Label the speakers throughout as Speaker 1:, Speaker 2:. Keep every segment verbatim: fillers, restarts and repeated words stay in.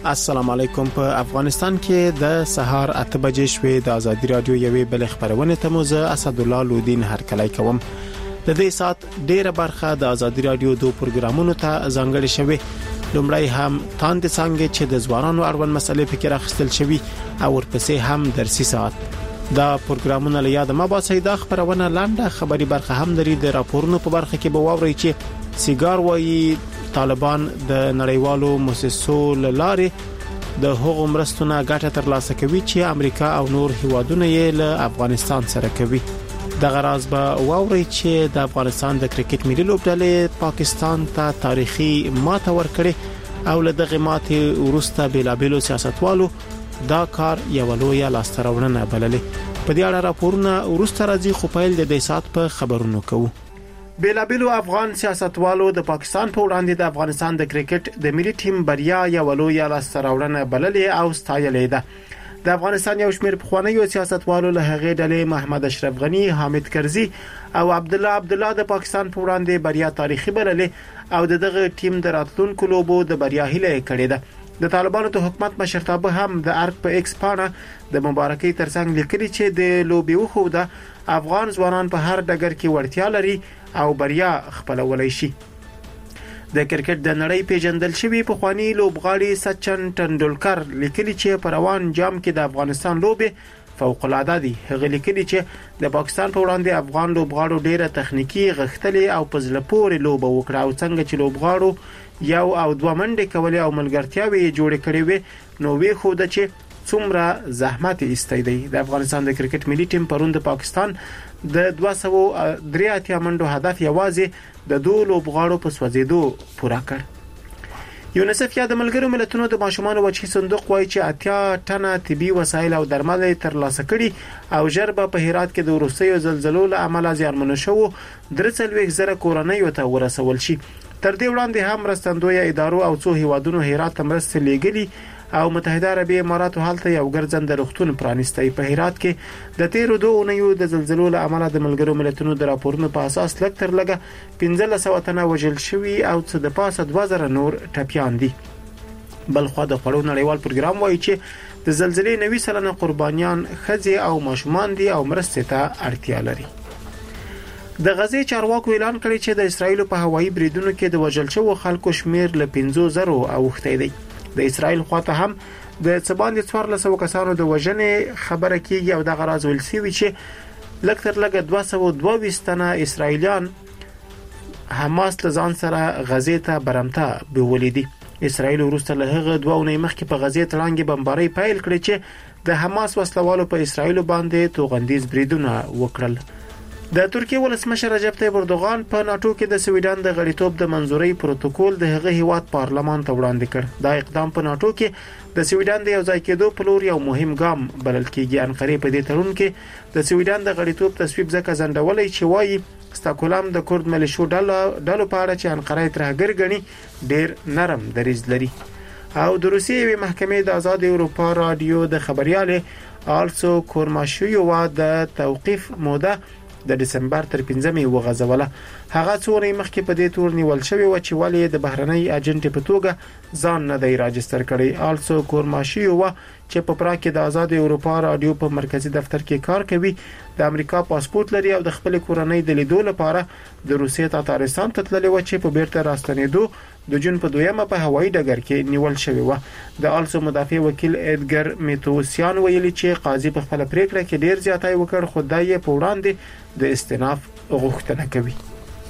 Speaker 1: السلام علیکم. په افغانستان کې د سهار اته بجې شوې د ازادي رادیو یوې بل خبرونه ته موزه اسد الله لودین هرکلی کوم. د دې سات ډیره برخه د ازادي رادیو دوه پروګرامونو ته ځانګړې شوې. لومړی هم تاند څنګه چې د ځوانانو اړوند مسلې فکر اخیستل شوی او ورپسې هم درسي ساعت. دا پروګرامونه له یاد ما باسي د خبرونه لاندې خبري برخه هم لري. د راپورونو په برخه کې به واوري چې سیګار وایي طالبان د نړیوالو مؤسسو لارې د هغو مرستونه ګټه ترلاسه کوي چې امریکا او نور هیوادونه یې له افغانستان سره کوي. د غراض به واوري چې د افغانستان د کرکټ ملي لوبډلې پاکستان ته تاریخي ماته ورکړي او له دغه ماتې وروسته بلابلو سیاستوالو دا کار یو لوی لاستهراوړنه بللې. په دې اړه راپورونه وروسته راځي خو پیل د دې سات په خبرونو کوو. بلابلو افغان سیاستوالو د پاکستان په وړاندې د افغانستان د کرکټ د ملي ټیم بریا یو لوی لاستهراوړنه بللې او ستایلې ده. د افغانستان یو شمېر پخوانیو سیاستوالو له هغه ډلې محمد اشرف غنی، حامد کرزي او عبد الله عبد الله د پاکستان په وړاندې بریا تاریخي بللې او دغه ټیم د راتلونکو لوبو د بریا هیله کړې ده. د طالبانو د حکومت مشرتابه هم د ارګ په ایکس پاڼه د مبارکۍ ترڅنګ لیکلي چې د لوبي وخوده افغان ځوانان په هر ډګر کې وړتیا لري او بریا خپلولای شي. د کرکټ د نړۍ پیژندل شوی په خواني لوبغاړي سچن ټندولکر لیکلي چې په روان جام کې د افغانستان لوبي فوق العاده دي. هغه لیکلي چې د پاکستان په وړاندې افغان لوبغاړو ډیره تخنیکی غښتلې او پزله پورې لوبه وکړه او څنګه چې لوبغاړو یو او دوه منډې کولې او ملګرتیاوي جوړې کړې وي نو وی خو د چې څومره زحمت ایستي دی. د افغانستان د کرکټ ملي ټیم پرون د پاکستان د دوه سوه درې اتیا منډو هدف یوازې د دوه لوبغاړو په سوځېدو پوره کړ. یونیسف یا د ملګرو ملتونو د ماشومان وچی صندوق وایي چې اتیا ټنه طبي وسایل او درمل ترلاسه کړي او ژربه په هرات کې د وروستیو زلزلو له امله زیانمن شوو درې څلوېښت زره کورنۍ ته ورسول شي. تر دې وړاندې هم مرستندوی ادارو او څو هیوادونو هرات ته مرستې لیږلي او متحده عربی اماراتو حالته یو ګرځنده روغتون پرانیستی. په هرات کې د تیرو دوه اونیو د زلزلو له امله د ملګرو ملتونو د راپورونو په اساس لږ تر لږه پنځه سوه تنه وژل شوي او څه د پاسه دوه زره نور ټپیان دي. بلخو د خړو نړیوال پروګرام وایي چې د زلزلې نوي سلنه قربانیان ښځې او ماشومان دي او مرستې ته اړتیا لري. د غزې چارواکو اعلان کړی چې د اسرایل په هوایي بریدونو کې د وژل شوو خلکو شمیر له پنځه زره اوښتی دی. د اسرایل خواته هم د څباندې څوارلس سوه کسانو د وژنې خبره کیږي او د غراض ویل شوی چې لږ تر لږه دوه سوه دوه ویشت تنه اسرایلیان حماس له ځان سره غزې ته برمته بیولې دي. اسرایل وروسته له هغه دوه اونۍ مخکې په غزې تړانګې بمبارۍ پیل کړې چې د حماس وسلوالو په اسرایل باندې توغندیز بریدونه وکړل. د ترکیه ولسمشر رجب طیب اردوغان په ناتو کې د سویډن د غړیتوب د منځوري پروتوکول د هغه هیواد پارلمان ته وړاندې کړ. دا اقدام په ناتو کې د سویډن د یو ځای کېدو په لور یو مهم ګام بلل کېږي. انقره په دې تړون کې د سویډن د غړیتوب تصویب ځکه ځنډولای چې وایي ستاکولم د کورد ملیشو ډلو ډلو په اړه چې انقره ترهګر ګڼي ډیر نرم دریځ لري. او د روسیې محکمې د آزاد اروپا رادیو د خبريال آلسو کورماشویو د توقيف موده د دسمبر تر پنځمې وغځوله. هغه څوري مخکې په دې تور نیول شوی و چې ولې د بهرنۍ اجنټ په توګه ځان نه دی راجستر کړی. آلسو کورماشیو چې په پراګ کې د آزاد اروپا رادیو په مرکزی دفتر کې کار کوي د امریکا پاسپورت لري او د خپل کورنۍ د لیدو لپاره د روسیې تاتارستان ته تللی و چې په بیرته راستنېدو د جون په دویمه په هوایي ډګر کې نیول شوی و. د آلسو مدافع وکیل ادګر میتوسیان ویلي چې قاضي په خپل پریکړه کې ډیر زیاتای وکړ خو دای په وړاندې د استئناف غوښتنه کوي.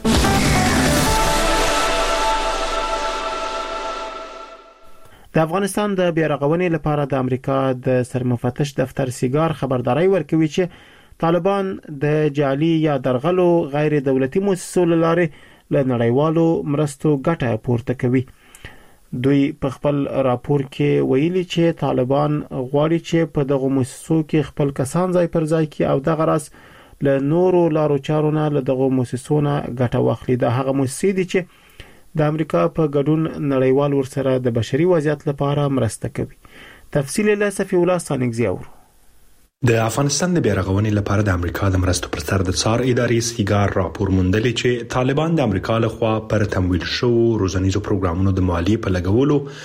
Speaker 1: د افغانستان د بیارغونې لپاره د امریکا د سرمفتش دفتر سیګار خبرداري ورکوي چې طالبان د جعلي یا درغلو غیر دولتي مؤسسو لارې له نړیوالو مرستو ګټه پورته کوي. دوی په خپل راپور کې ویلي چې طالبان غواړي چې په دغه مؤسسو کې خپل کسان ځای پر ځای کړي او دغه راس له نورو لارو چارو نه له دغه مؤسسو نه ګټه واخلي. د هغه مؤسسې دي چې د امریکا په ګډون نړیوال ورسره د بشري وضعیت لپاره مرسته کوي. تفصیل له صفی الله سانګزی اورو.
Speaker 2: د افغانستان د بیارغونې لپاره د امریکا د مرستو پر سر د څار ادارې سیګار راپور موندلی چې طالبان د امریکا لخوا پر تمویل شو روزنیزو پروګرامونو د مالیې په لګولو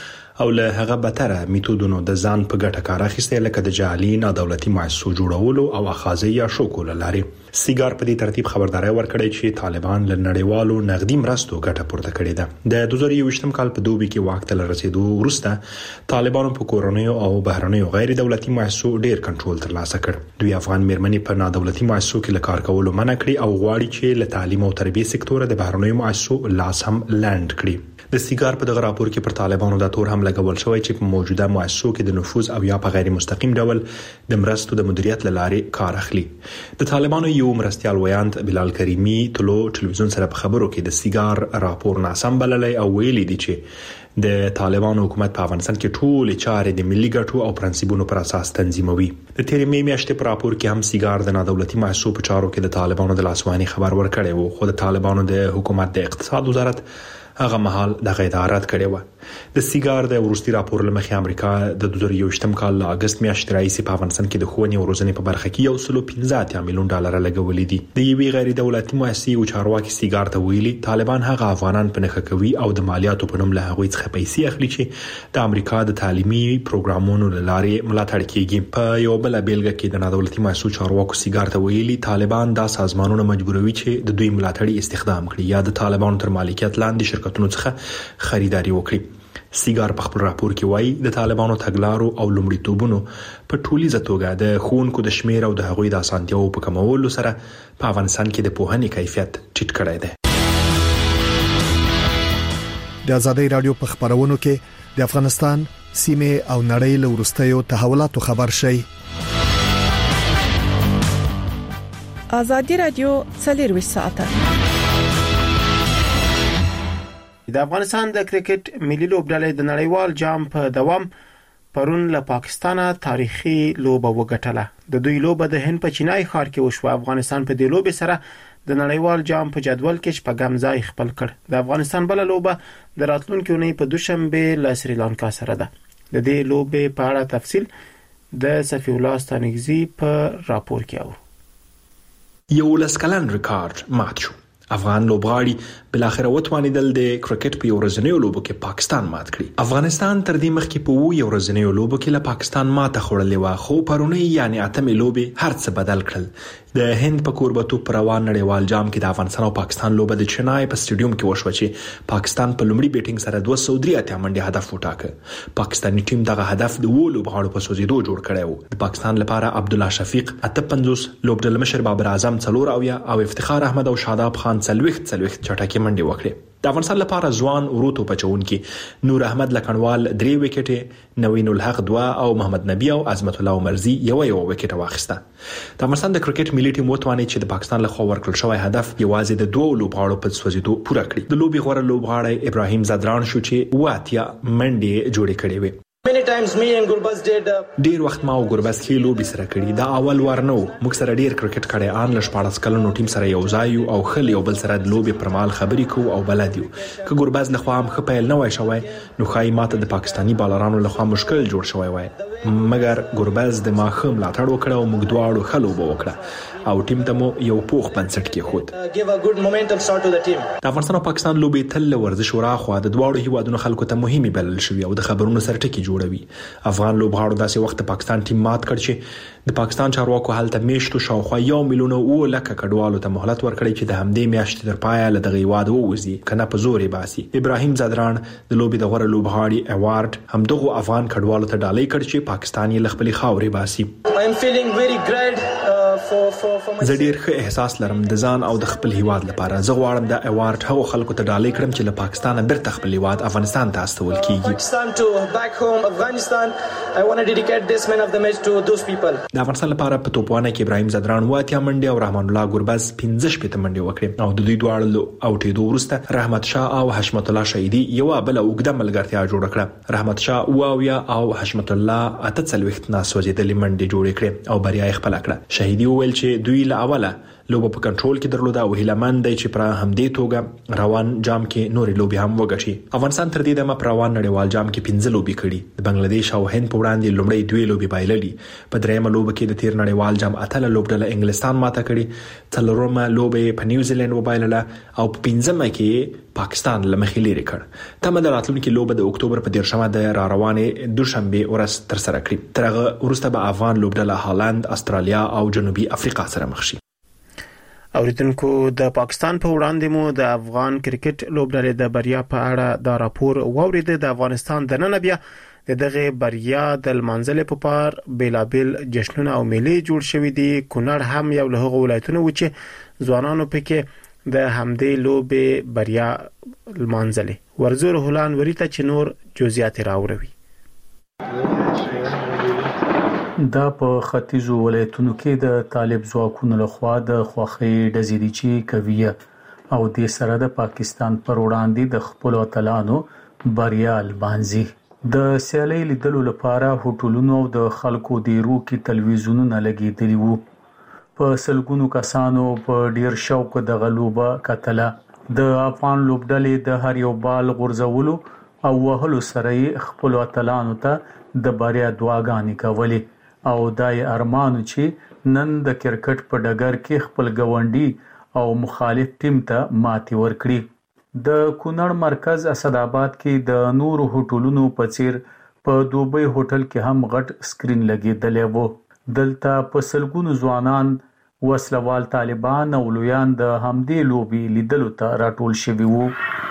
Speaker 2: او له هغه بتره میتودونو د ځان په ګټه کار اخیستل لکه د جعلي نادولتي مؤسسو جوړولو او اخاذي یا شوکول لري. سیګار په دې ترتیب خبرداري ورکړی چې طالبان له نړیوالو نقدي مرستو ګټه پورته کړې ده. د دوه زره یوویشتم کال په دوبي کې واک ته رسیدو وروسته طالبانو په کورونیو او بهرنیو غیر دولتي مؤسسو ډیر کنټرول ترلاسه کړ. دوی افغان میرمنې په نادولتي مؤسسو کې له کار کولو منع کړی او غواړي چې له تعلیم او تربیه سکتور د بهرنیو مؤسسو لاس هم لاند کړي. د سیګار په دغه راپور کې پر طالبانو د تور هم لګول شوی چې په موجوده مؤسسو کې د نفوذ او یا په غیر مستقیم ډول د مرستو د مدیریت لارې کار اخلي. د طالبانو یو مرستيال ویاند بلال کریمی تلو ټلویزیون سره په خبرو کې د سیګار راپور ناسم بللی او ویلي دي چې د طالبانو حکومت په افغانستان کې ټول چارې د ملي ګټو او پرنسپونو پر اساس تنظیموي. د تیرې مې میاشتې په راپور کې هم سیګار د نادولتي مؤسسو په چارو کې د طالبانو د لاسوهنې خبر ورکړی وو، خو د طالبانو د حکومت د اقتصاد وزارت هغه مهال د غیدارات کړي و. د سیګار د ورستي راپور لمخې امریکا د دوه زره یوویشتم کال له اگست میاشتې راځي په افغانستان کې د ښوونې او روزنې په برخه کې یو سل او پنځه میلیون ډالر لګولې دي. د یوې غیر دولتي مؤسسې او چارواکي سیګار ته ویلي طالبان هغه افغانان په نخښه کوي او د مالیاتو په نوم له هغوی څخه پیسې اخلي چې د امریکا د تعلیمي پروګرامونو لارې ملاتړ کیږي. په یو بل بیلګه کې د نادولتي مؤسسو چارواکو سیګار ته ویلي طالبان دا سازمانونه مجبوروي چې د دوی ملاتړي استخدام کړي یا د طالبانو تر مالکیت لاندې شرکتونو څخه خریداري وکړي. سیګار په خپل راپور کې وایي د طالبانو تګلارو او لومړیتوبونو په ټولیزه توګه د ښوونکو د شمیر او د هغوی د اسانتیاو په کمولو سره په افغانستان کې د پوهنې کیفیت ټیټ کړی دی.
Speaker 3: د آزادۍ رادیو په خبرونو کې د افغانستان سیمه او نړۍ له وروستیو تحولاتو خبر شي.
Speaker 4: آزادۍ رادیو څلور ساعته
Speaker 1: د افغانستان د کرکټ ملي لوبډلې د نړیوال جام په دوام پرون له پاکستانه تاریخي لوبه وګټله. د دوی لوبه د هند په چینای ښار کې وشو. افغانستان په دې لوبه سره د نړیوال جام په جدول کې شپږم ځای خپل کړ. د افغانستان بل لوبه د راتلونکي اونۍ په دوشنبه له سریلانکا سره ده. د دې لوبه په اړه تفصیل د صفی الله ستانګزی په راپور کې اورو.
Speaker 2: یو لسکلن ریکارډ مات شو. افغان لوبغاړي بل اخر وتوانیدل د کرکټ په ورځنیو لوبو کې پاکستان مات کړي. افغانستان تر دې مخکې په وو ورځنیو لوبو کې له پاکستان ماته خوړلې و، خو پرونی یعنی اتمې لوبې هر څه بدل کړل. د هند په کوربتو پر روان نړیوال جام کې د افغانستان او پاکستان لوبه د چنای په سټیډیوم کې وشو چې پاکستان په لومړي بیټینګ سره دوه سوه درې اتیا منډه هدف وټاکه. پاکستانی ټیم دغه هدف د وو لوبغاړو په سوزیدو جوړ کړی و. د پاکستان لپاره عبدالله شفیق اته پنځوس، لوبډل مشر بابر اعظم څلور اویا او افتخار احمد او شاداب خان څلوېښت څلوېښت چټکي منډه وکړه. د افغانستان لپاره ځوان وروتو پچونکي نور احمد لکنوال درې وکټې، نوین الحق دوا او محمد نبی او عظمت الله عمرزي یو یو وکټ واخیسته. د افغانستان د کرکټ ملي ټیم وتواني چې د پاکستان له خوا ورکړل شوی هدف یوازې د دوه لوبغاړو په سوزیدو پوره کړی. د لوبي غوړه لوبغاړی ابراهیم زدران شو چې واتیا منډه جوړې کړې وي.
Speaker 5: Many times me and Gurbaz did uh...
Speaker 2: ډیر وخت ما او ګربز کې لوبي سره کړی. دا اول وار نو موږ سره ډیر کرکټ کړي. ان له شپاړس کلونو ټیم سره یو ځای او خل یو بل سره د لوبي پر مال خبرې کو او بلد یو. که ګربز له خوا هم خپل نه وای شوی نو خای ماته د پاکستانی بالرانو له خوا مشکل جوړ شوی وای، مګر ګربز د ماخم لاټړ وکړ او موږ دواړو خلوب وکړه او ټیم ته مو یو پوخ بنسټ کې خود
Speaker 5: give a good momentum start to the team.
Speaker 2: د افغانستان او پاکستان لوبي تل ورزش وراخوا د دواړو هیوادونو خلکو ته مهمه بلل شوی او د خبرونو سره ټکی جوړوي. افغان لوبغاړو داسې وخت پاکستان ټیم مات کړ چې د پاکستان چارواکو حالت میشتو شاوخوا یو میلیون او لکه کډوالو ته مهلت ورکړي چې د همدې میاشتې تر پایه له دغه هیواد ووځي کنه په زورې باسي. ابراهیم زدران د لوبي د غوړه لوبغاړي ایوارډ همدغه افغان کډوالو ته ډالۍ کړ چې پاکستان یې خپل خاورې باسي.
Speaker 5: I am feeling very great uh, for for for
Speaker 2: زه ډیر ښه احساس لرم د ځان او د خپل هیواد لپاره. زه غواړم د ایوارډ هغو خلکو ته ډالۍ کړم چې له پاکستان بیرته خپل هیواد افغانستان ته استول کیږي.
Speaker 5: Pakistan to back home Afghanistan. I want to dedicate this man of the match to those people.
Speaker 2: د افغانستان لپاره په توپوانه کې ابراهیم زدران واتیا منډه او رحمان الله ګربز پنځه شپږ منډه وکړې او د دوی دواړو اوټېدو وروسته رحمت شاه او حشمت الله شهیدی یو بل اوږده ملګرتیا جوړ کړه. رحمت شاه واویا او حشمت الله اته څلوېښت ناسوځېدلې منډه جوړ کړې او بریا یې خپل کړه. شهیدی وویل چې دوی له اوله لوبه په کنټرول کې درلوده او هیلمن دی چې پر همدې توګه روان جام کې نورې لوبي هم وګټي. افغانستان تر دې دمه پر روان نړیوال جام کې پنځه لوبي کړي. د بنگلاديش او هند په وړاندې لومړی دوه لوبي بایللې. په دریمه لوبه کې د تیر نړیوال جام اتله لوبډله انګلستان ماته کړي. څلورمه لوبه په نیوزیلند وبایلله او په پنځمه کې پاکستان لمخې لري کړ. تمه د راتلونکي لوبه د اکتوبر په دیرشمه د را روانې دوشنبه ورځ تر سره کړي. ترغه ورسته به افغان لوبډله هالند، استرالیا او جنوبي افریقا سره مخ شي.
Speaker 1: اوریدونکو د پاکستان په وړاندې مو د افغان کرکټ لوبډلې د بریا په اړه دا راپور واورید. د افغانستان د نن بیا د دغه بریا د منځل په پار بیلابل جشنونه او میلې جوړ شوې دي. کونړ هم یو له هغو ولایتونو و چې ځوانانو پکې د همدې لوبې بریا منځل. ورزور هلان وریته چې نور جزئیات راوړي.
Speaker 6: دا په ختیځو ولایتونو کې د طالب ځواکونو لخوا د خوخي ډزیدي کوي او د سره د پاکستان پر وړاندې د خپل اتلانو بریا لمانځي. د سیالي لیدلو لپاره هوټلونو او د خلکو د روکي تلویزیونونو لګیدلی وو. په سلګونو کسانو په ډیر شوق د غلوبه کتله. د افغان لوبډلې د هر یو بال غورځولو او وهلو سره خپل اتلانو ته د بریا دعاګانې کولې او دای ارمانو چې نن د کرکټ په ډګر کې خپل ګاونډي او مخالف ټیم ته ماتي ورکړي. د کونړ مرکز اسداباد کې د نورو هوټلونو په څیر په دوبۍ هوټل کې هم غټ سکرین لګیدلی وو. دلته په سلګونو ځوانان، وسلوال طالبان او لویان د همدې لوبي لیدلو ته راټول شوي وو.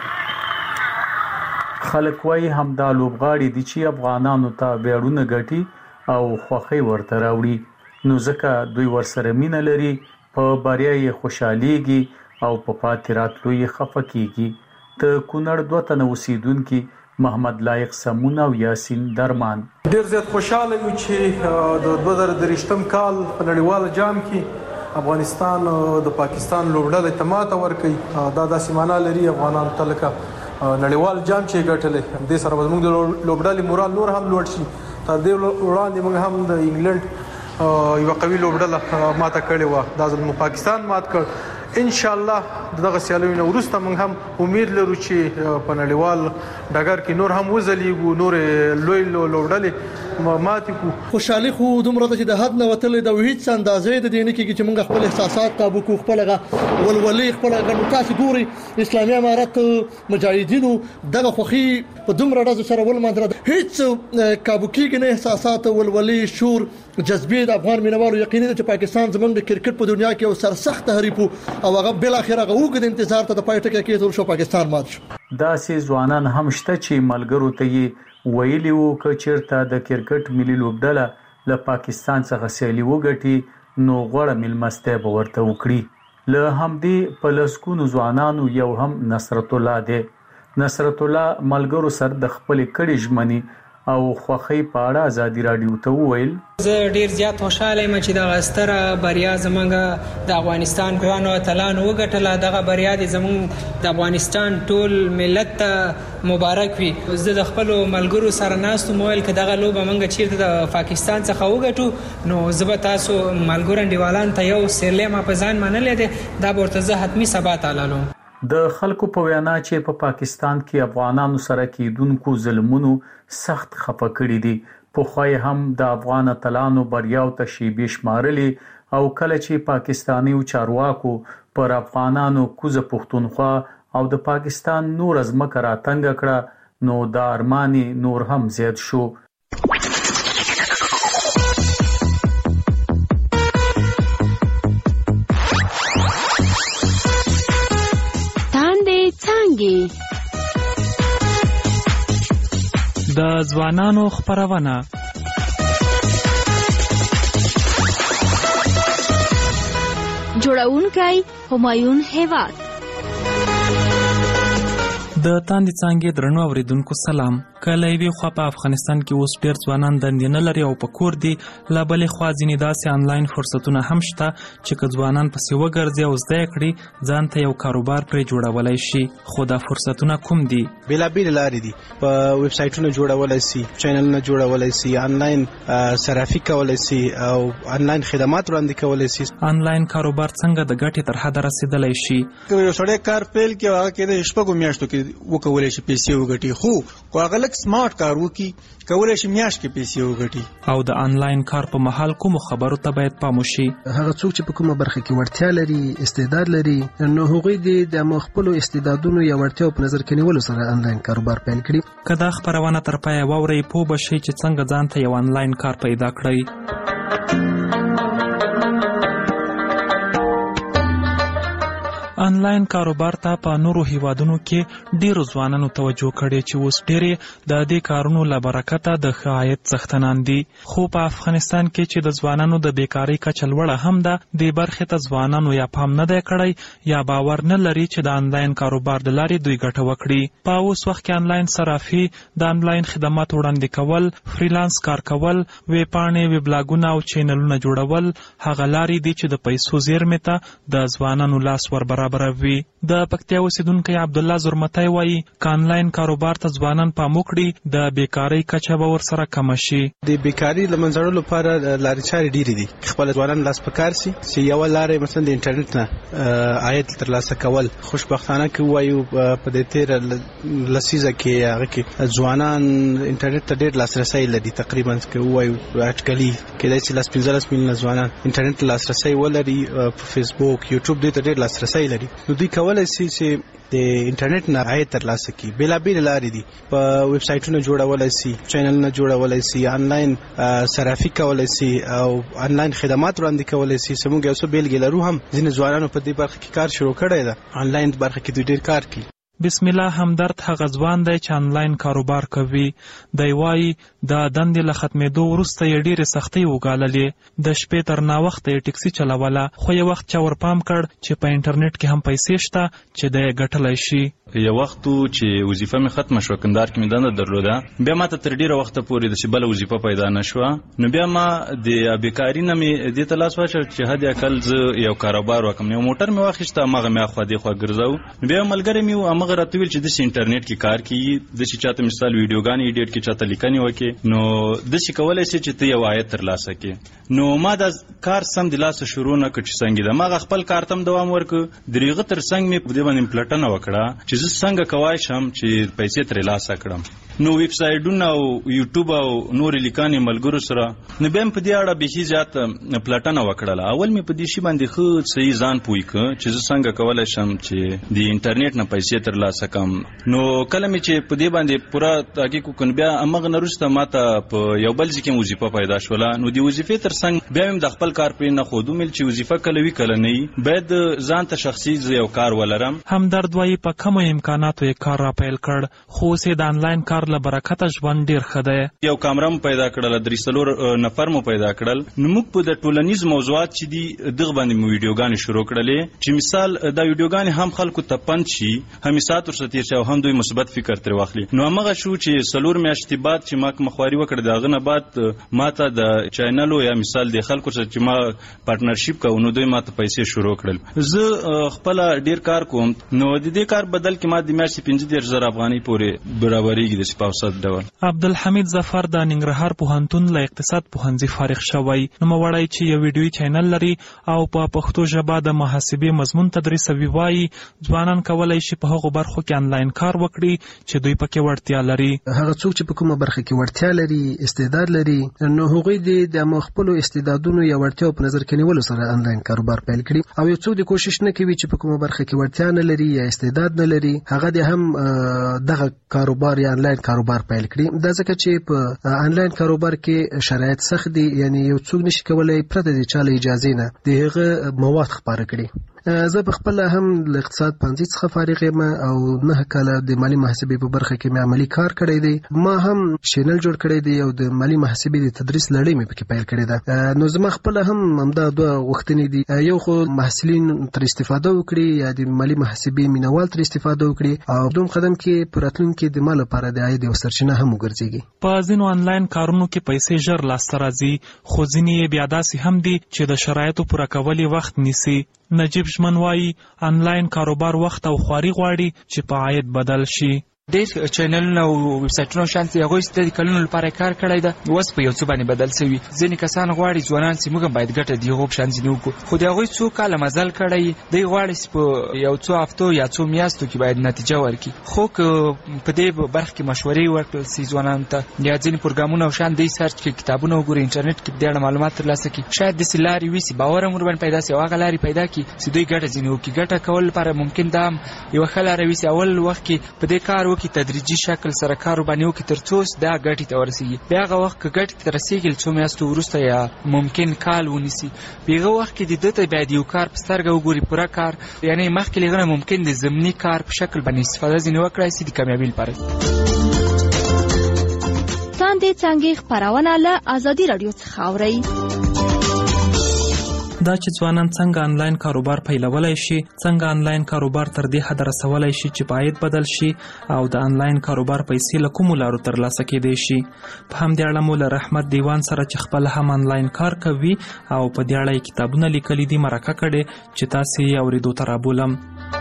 Speaker 6: خلک وايي همدا لوبغاړي دي چې افغانانو ته بیړونه ګټي او خوخي ورته راوړي، نو ځکه دوی ورسره مینه لري، په بریا یې خوشاليږي او په پاتې راتلو یې خفه کیږي. د کونړ دوه تنه اوسیدونکو محمد لایق سمون او یاسین درمان
Speaker 7: ډیر زیات خوشاله یو چې د دوه زره درې کال په نړیوال جام کې افغانستان د پاکستان لوبډلې تماته ورکړي. دا د سیمانه لري افغانان تلکه نړیوال جام چې ګټلې د سره زموږ د لوبډلې مورال نور هم لوړ شي. تر دې وړاندې موږ هم د انګلند یو قوي لوبډله ماته کړې و، دا ځل مو پاکستان مات کړ. ان شاء الله دغه سیالیو وروسته موږ هم امید لرو چې په نړیوال ډګر کې نور هم وزلیږو، نور لوی لوبډلې ماتې کو.
Speaker 8: خوشحالي خو دومره ده چې د حد نه وتلې د هیڅ اندازې د دې نه کېږي چې موږ خپل احساسات قابو کو، خپل ولولې خپل غنو تاسو ګوري اسلامي امارت مجاهدینو دغه خوخي په دومره ډز سره ولمندره هیڅ قابو کېږي نه. احساسات ولولې شور جذبې د افغان مینوالو یقیني ده چې پاکستان زموږ د کرکټ په دنیا کې یو سرسخت حریف او هغه بل اخر هغه وګد انتظار ته د پایټه کې کېدل شو پاکستان مات شو.
Speaker 6: دا سي ځوانان هم شته چې ملګرو ته ویلي وو چې چیرته د کرکټ ملي لوبډله له پاکستان څخه سیالي وګټي نو غوړه ملمسته به ورته وکړي. له همدې په لسکونو ځوانانو یو هم نصرت الله دی. نصرت الله ملګرو سره د خپل کړي ژمنې او خوخي په اړه ازادي رادیو ته وویل.
Speaker 9: زه ډیر زیات خوشاله یم چې د غستره بریا زمونږ د افغانستان ګرانو اتلانو وګټله. دغه بریا د زمونږ د افغانستان ټول ملت ته مبارک وي. زه د خپل ملګرو سره ناستو مویل چې دغه لوبه مونږ چیرته د پاکستان څخه وګټو نو زه به تاسو ملګرو انډیوالان ته یو سیرلې ما په ځان منلې ده، دا ورته زه حتمی سبا تعالی
Speaker 6: د خلکو په وینا چې په پاکستان کې افغانانو سره کېدونکو ظلمونو سخت خفه کړي دي. په خوای هم د افغان اتلانو بریاو ته شیبې شمارلې او کله چې پاکستانی چارواکو پر افغانانو کوزه پښتونخوا او د پاکستان نور ازمکه را تنګ کړه نو د ارمانی نور هم زیات شو.
Speaker 10: د ځوانانو خبرونه
Speaker 11: جوړونکی همایون هیواد
Speaker 10: د تاندې څانګې درنو اوریدونکو سلام. کله یوې خوا په افغانستان کې اوس ډېر ځوانان دندې نه لري او په کور دي، له بلې خوا ځینې داسې آنلاین فرصتونه هم شته چې که ځوانان پسې وګرځي او زده یې کړي ځان ته یو کاروبار پرې جوړولی شي. خو دا فرصتونه کوم دي؟
Speaker 11: بېلابېلې لارې دي. په ویب سایټونه جوړولی سي، چینلونه جوړولی سي، آنلاین صرافي کولی سي او آنلاین خدمات وړاندې کولی سي.
Speaker 10: آنلاین کاروبار څنګه د ګټې تر حده رسېدلی شي؟
Speaker 12: که یو سړی کار پیل کړي هغه کې د شپږو میاشتو کې وکولی شي پیسې وګټي، خو که هغه لږ سمارټ کار وکړي کولی شي میاشت کې پیسې وګټي.
Speaker 10: او د آنلاین کار په مهال کومو خبرو ته باید پام وشي؟
Speaker 13: هغه څوک چې په کومه برخه کې وړتیا لري، استعداد لري، نو هغوی د خپلو استعدادونو یا وړتیاو په نظر کې نیولو سره آنلاین کاروبار پیل کړي.
Speaker 10: که دا خپرونه تر پایه واورئ پوه به شئ چې څنګه ځان ته یو آنلاین کار پیدا کړئ. آنلاین کاروبار ته په نورو هیوادونو کې ډیرو ځوانانو توجه کړې چې اوس ډېرې د دې کارونو له برکته د ښه عاید څښتنان دي. خو په افغانستان کې چې د ځوانانو د بیکارۍ کچه لوړه هم ده، دې برخې ته ځوانانو یا پام نه دی کړی یا باور نه لري چې د آنلاین کاروبار د لارې دوی ګټه وکړي. په اوس وخت کې آنلاین صرافي، د آنلاین خدمات وړاندې کول، فریلانس کار کول، ویب پاڼې، ویب لاګونه او چینلونه جوړول هغه لارې دي چې د پیسو زیرمې ته د ځوانانو لاس ور برابر برابروي. د پکتیا اوسیدونکی عبدالله زرمتی وایي که آنلاین کاروبار ته ځوانان پام وکړي د بیکارۍ کچه به ورسره کمه شي.
Speaker 11: د بیکارۍ له منځه وړلو لپاره لارې چارې ډېرې دي. خپل ځوانان لاس په کار سي چې یوه لاره مثلا د انټرنیټ نه عاید ترلاسه کول. خوشبختانه که ووایو په دې تېره لسیزه کې هغه کې ځوانان انټرنیټ ته ډېر لاسرسی لري. تقریبا که ووایو اټکلي کېدای شي لس پنځلس میلیونه ځوانان انټرنیټ ته لاسرسی ولري. په فیسبوک، یوټیوب دې ته ډېر لاسرسی لري. نو دوی کولی شي چې د انټرنیټ نه عاید ترلاسه کړي. بېلابېلې لارې دي. په ویب سایټونه جوړولی سي، چینلونه جوړولی سي، آنلاین صرافي کولی سي او آنلاین خدمات وړاندې کولی سي. زموږ یو څه بیلګې لرو هم ځینې ځوانانو په دې برخه کې کار شروع کړی ده. آنلاین برخه کې دوی ډېر کار کوي.
Speaker 10: بسم الله همدرد هغه ځوان دی چې آنلاین کاروبار کوي. دی وایي د دندې له ختمېدو وروسته یې ډېرې سختۍ وګاللې. د شپې تر ناوخته یې ټکسي چلوله، خو یو وخت چا ورپام کړ چې په انټرنیټ کې هم پیسې شته چې دی یې ګټلی شي.
Speaker 14: یو وخت چې وظیفه مې ختمه شوه، کندهار کې مې دنده درلوده، بیا ما ته تر ډېره وخته پورې داسې بله وظیفه پیدا نه شوه. نو بیا ما د بیکاري نه مې دې ته لاس واچوه چې حد اقل زه یو کاروبار وکړم. یو موټر مې واخیسته، هماغه مې اخوا دېخوا ګرځو. نو بیا یو ملګری مې و، هماغه راته ویل چې داسې انټرنیټ کې کار کوي، داسې چاته مثال ویډیوګانې ایډیټ کې، چاته لیکنې وکړي، نو داسې کولی شي چې ته یو عاید ترلاسه کړې. نو ما دا کار سم د لاسه شروع نه کړ چې څنګه ده. ما هغه خپل کار ته هم دوام ورکړ. د هغه تر څنګ مې په دې باندې پلټنه وکړه چې زه څنګه کولی شم چې پیسې ترلاسه کړم. نو ویب سایټونه او یوټیوب او نورې لیکنې ملګرو سره، نو بیا مې په دې اړه بیخي زیات پلټنه وکړله. اول مې په دې شي باندې ښه صحیح ځان پوه کړ چې زه څنګه کولی شم چې د انټرنیټ نه پیسې ترلاسه کړم. نو کله مې چې په دې باندې پوره تحقیق وکړ، بیا هماغه نه وروسته ما ته په یو بل ځای کې وظیفه پیدا شوله. نو د وظیفې تر څنګ بیا مې د خپل کار پرې نه ښود، ومې چې وظیفه کله وي کله نه وي، باید ځان ته شخصي یو کار ولرم.
Speaker 10: همدرد وایي په کمو امکاناتو یې کار را پیل کړ، خو اوس یې د آنلاین کار له برکته ژوند ډېر ښه دی.
Speaker 14: یو کامره مو پیدا کړله، درې څلور نفر مو پیدا کړل. نو موږ په د ټولنیز موضوعات چې دي دغه باندې مو ویډیوګانې شروع کړلې چې مثال دا ویډیوګانې هم خلکو ته پند شي، هم یې ساعت ورسره تېر شي او هم دوی مثبت فکر ترې واخلي. نو همغه شو چې څلور میاشتې بعد چې ما کومه خواري وکړه، د هغه نه بعد ما ته د چینلو یا مثال د خلکو سره چې ما پارټنرشپ کوو، نو دوی ما ته پیسې شروع کړل. زه خپله ډېر کار کوم، نو د دې کار بدل کې ما د میاشتې پنځه دېرش زره افغانۍ پورې برابرېږي داسې په اوسط ډول.
Speaker 10: عبدالحمید ظفر د ننګرهار پوهنتون له اقتصاد پوهنځي فارغ شوی. نوموړی چې یو ویډیویي چینل لري او په پښتو ژبه د محاسبې مضمون تدریسوي، وایي ځوانان کولی شي په هغو برخو کې آنلاین کار وکړي چې دوی پکې وړتیا لري.
Speaker 13: هغه څوک چې په کومه برخه کې وړتیا لري، استعداد لري، نو هغوی د خپلو استعدادونو یا وړتیاو په نظر کې نیولو سره آنلاین کاروبار پیل کړي. او یو څوک د کوشش نه کوي چې په کومه برخه کې وړتیا نه لري یا استعداد نه لري، هغه د هم دغه کاروبار یا آنلاین کاروبار پیل کړي. دا ځکه چې په آنلاین کاروبار کې شرایط سخت دي، یعنی یو څوک نشي کولای پرته د چا له اجازې نه د هغه مواد خپاره کړي. زه په خپل هم له اقتصاد پوهنځي څخه فارغ یم او نه کاله د مالی محاسبې په برخه کې مې عملی کار کړی دی. ما هم چینل جوړ کړی دی او د مالی محاسبې د تدریس لړۍ مې پکې پیل کړې ده. نو زما خپل هم همدا دوه غوښتنې دي، یو خو محصلین تر استفاده وکړي یا د مالی محاسبې مینوال تر استفاده وکړي او دوم قدم کې پر راتلونکي د مال لپاره د عاید یو سرچینه هم وګرځي.
Speaker 10: په ځینو آنلاین کارونو کې پیسې ژر لاسته راځي، خو ځینې بیا داسې هم دي چې د شرایطو پوره کول وخت نیسي. نجیب ژمن وایي آنلاین کاروبار وخت او خواري غواړي چې په عاید بدل شي.
Speaker 15: ډېر چینلونه او ویب سایټونه شانتي هغوی چې د کلونو لپاره کار کړی ده اوس په یو څه باندې بدل شوي. ځینې کسان غواړي ځوانان چې موږ هم باید ګټه د هغو په شان ځینې وکړو، خو د هغوی څو کاله مزل کړی دی غواړي چې په یو څو هفتو یا څو میاشتو کې باید نتیجه ورکړي. خو که په دې برخه کې مشورې ورکړل شي ځوانانو ته یا ځینې پروګرامونه او شان دی سرچ کړي، کتابونه وګوري، انټرنیټ کې د اړه معلومات ترلاسه کړي، شاید داسې لارې وي باور هم ورباندې پیدا شي او هغه لارې پیدا کړي چې دوی ګټه ځینې وکړي. ګټه کول لپاره ممکن دا هم یوه ښه لاره وي چې اول وخت کې په دې کار وکړي، تدریجي شکل سره کار وباندې وکړي تر څو دا ګټې ته ورسېږي. بیا هغه وخت که ګټې ته رسېږي څو میاشتو وروسته یا ممکن کال ونیسي، په هغه وخت کې د ده ته باید یو کار په سترګه وګوري پوره کار، یعنې مخکې له هغه نه ممکن د ضمني کار په شکل باندې استفاده ځینې وکړای شي د کامیابۍ لپاره.
Speaker 16: څاندې څانګې خپرونه له ازادي راډیو څخه اورئ.
Speaker 10: دا چې ځوانان څنګه آنلاین کاروبار پیلولای شي، څنګه آنلاین کاروبار تر دې حد رسولای شي چې عاید بدل شي او د آنلاین کاروبار پیسې له کومو لارو ترلاسه کېدای شي. په همدې اړه مو له رحمت دیوان سره چې خپل هم آنلاین کار کوي او په دې اړه کتابونه لیکلي دي مرکه کړې چې تاسې یې اورېدو ته رابولم.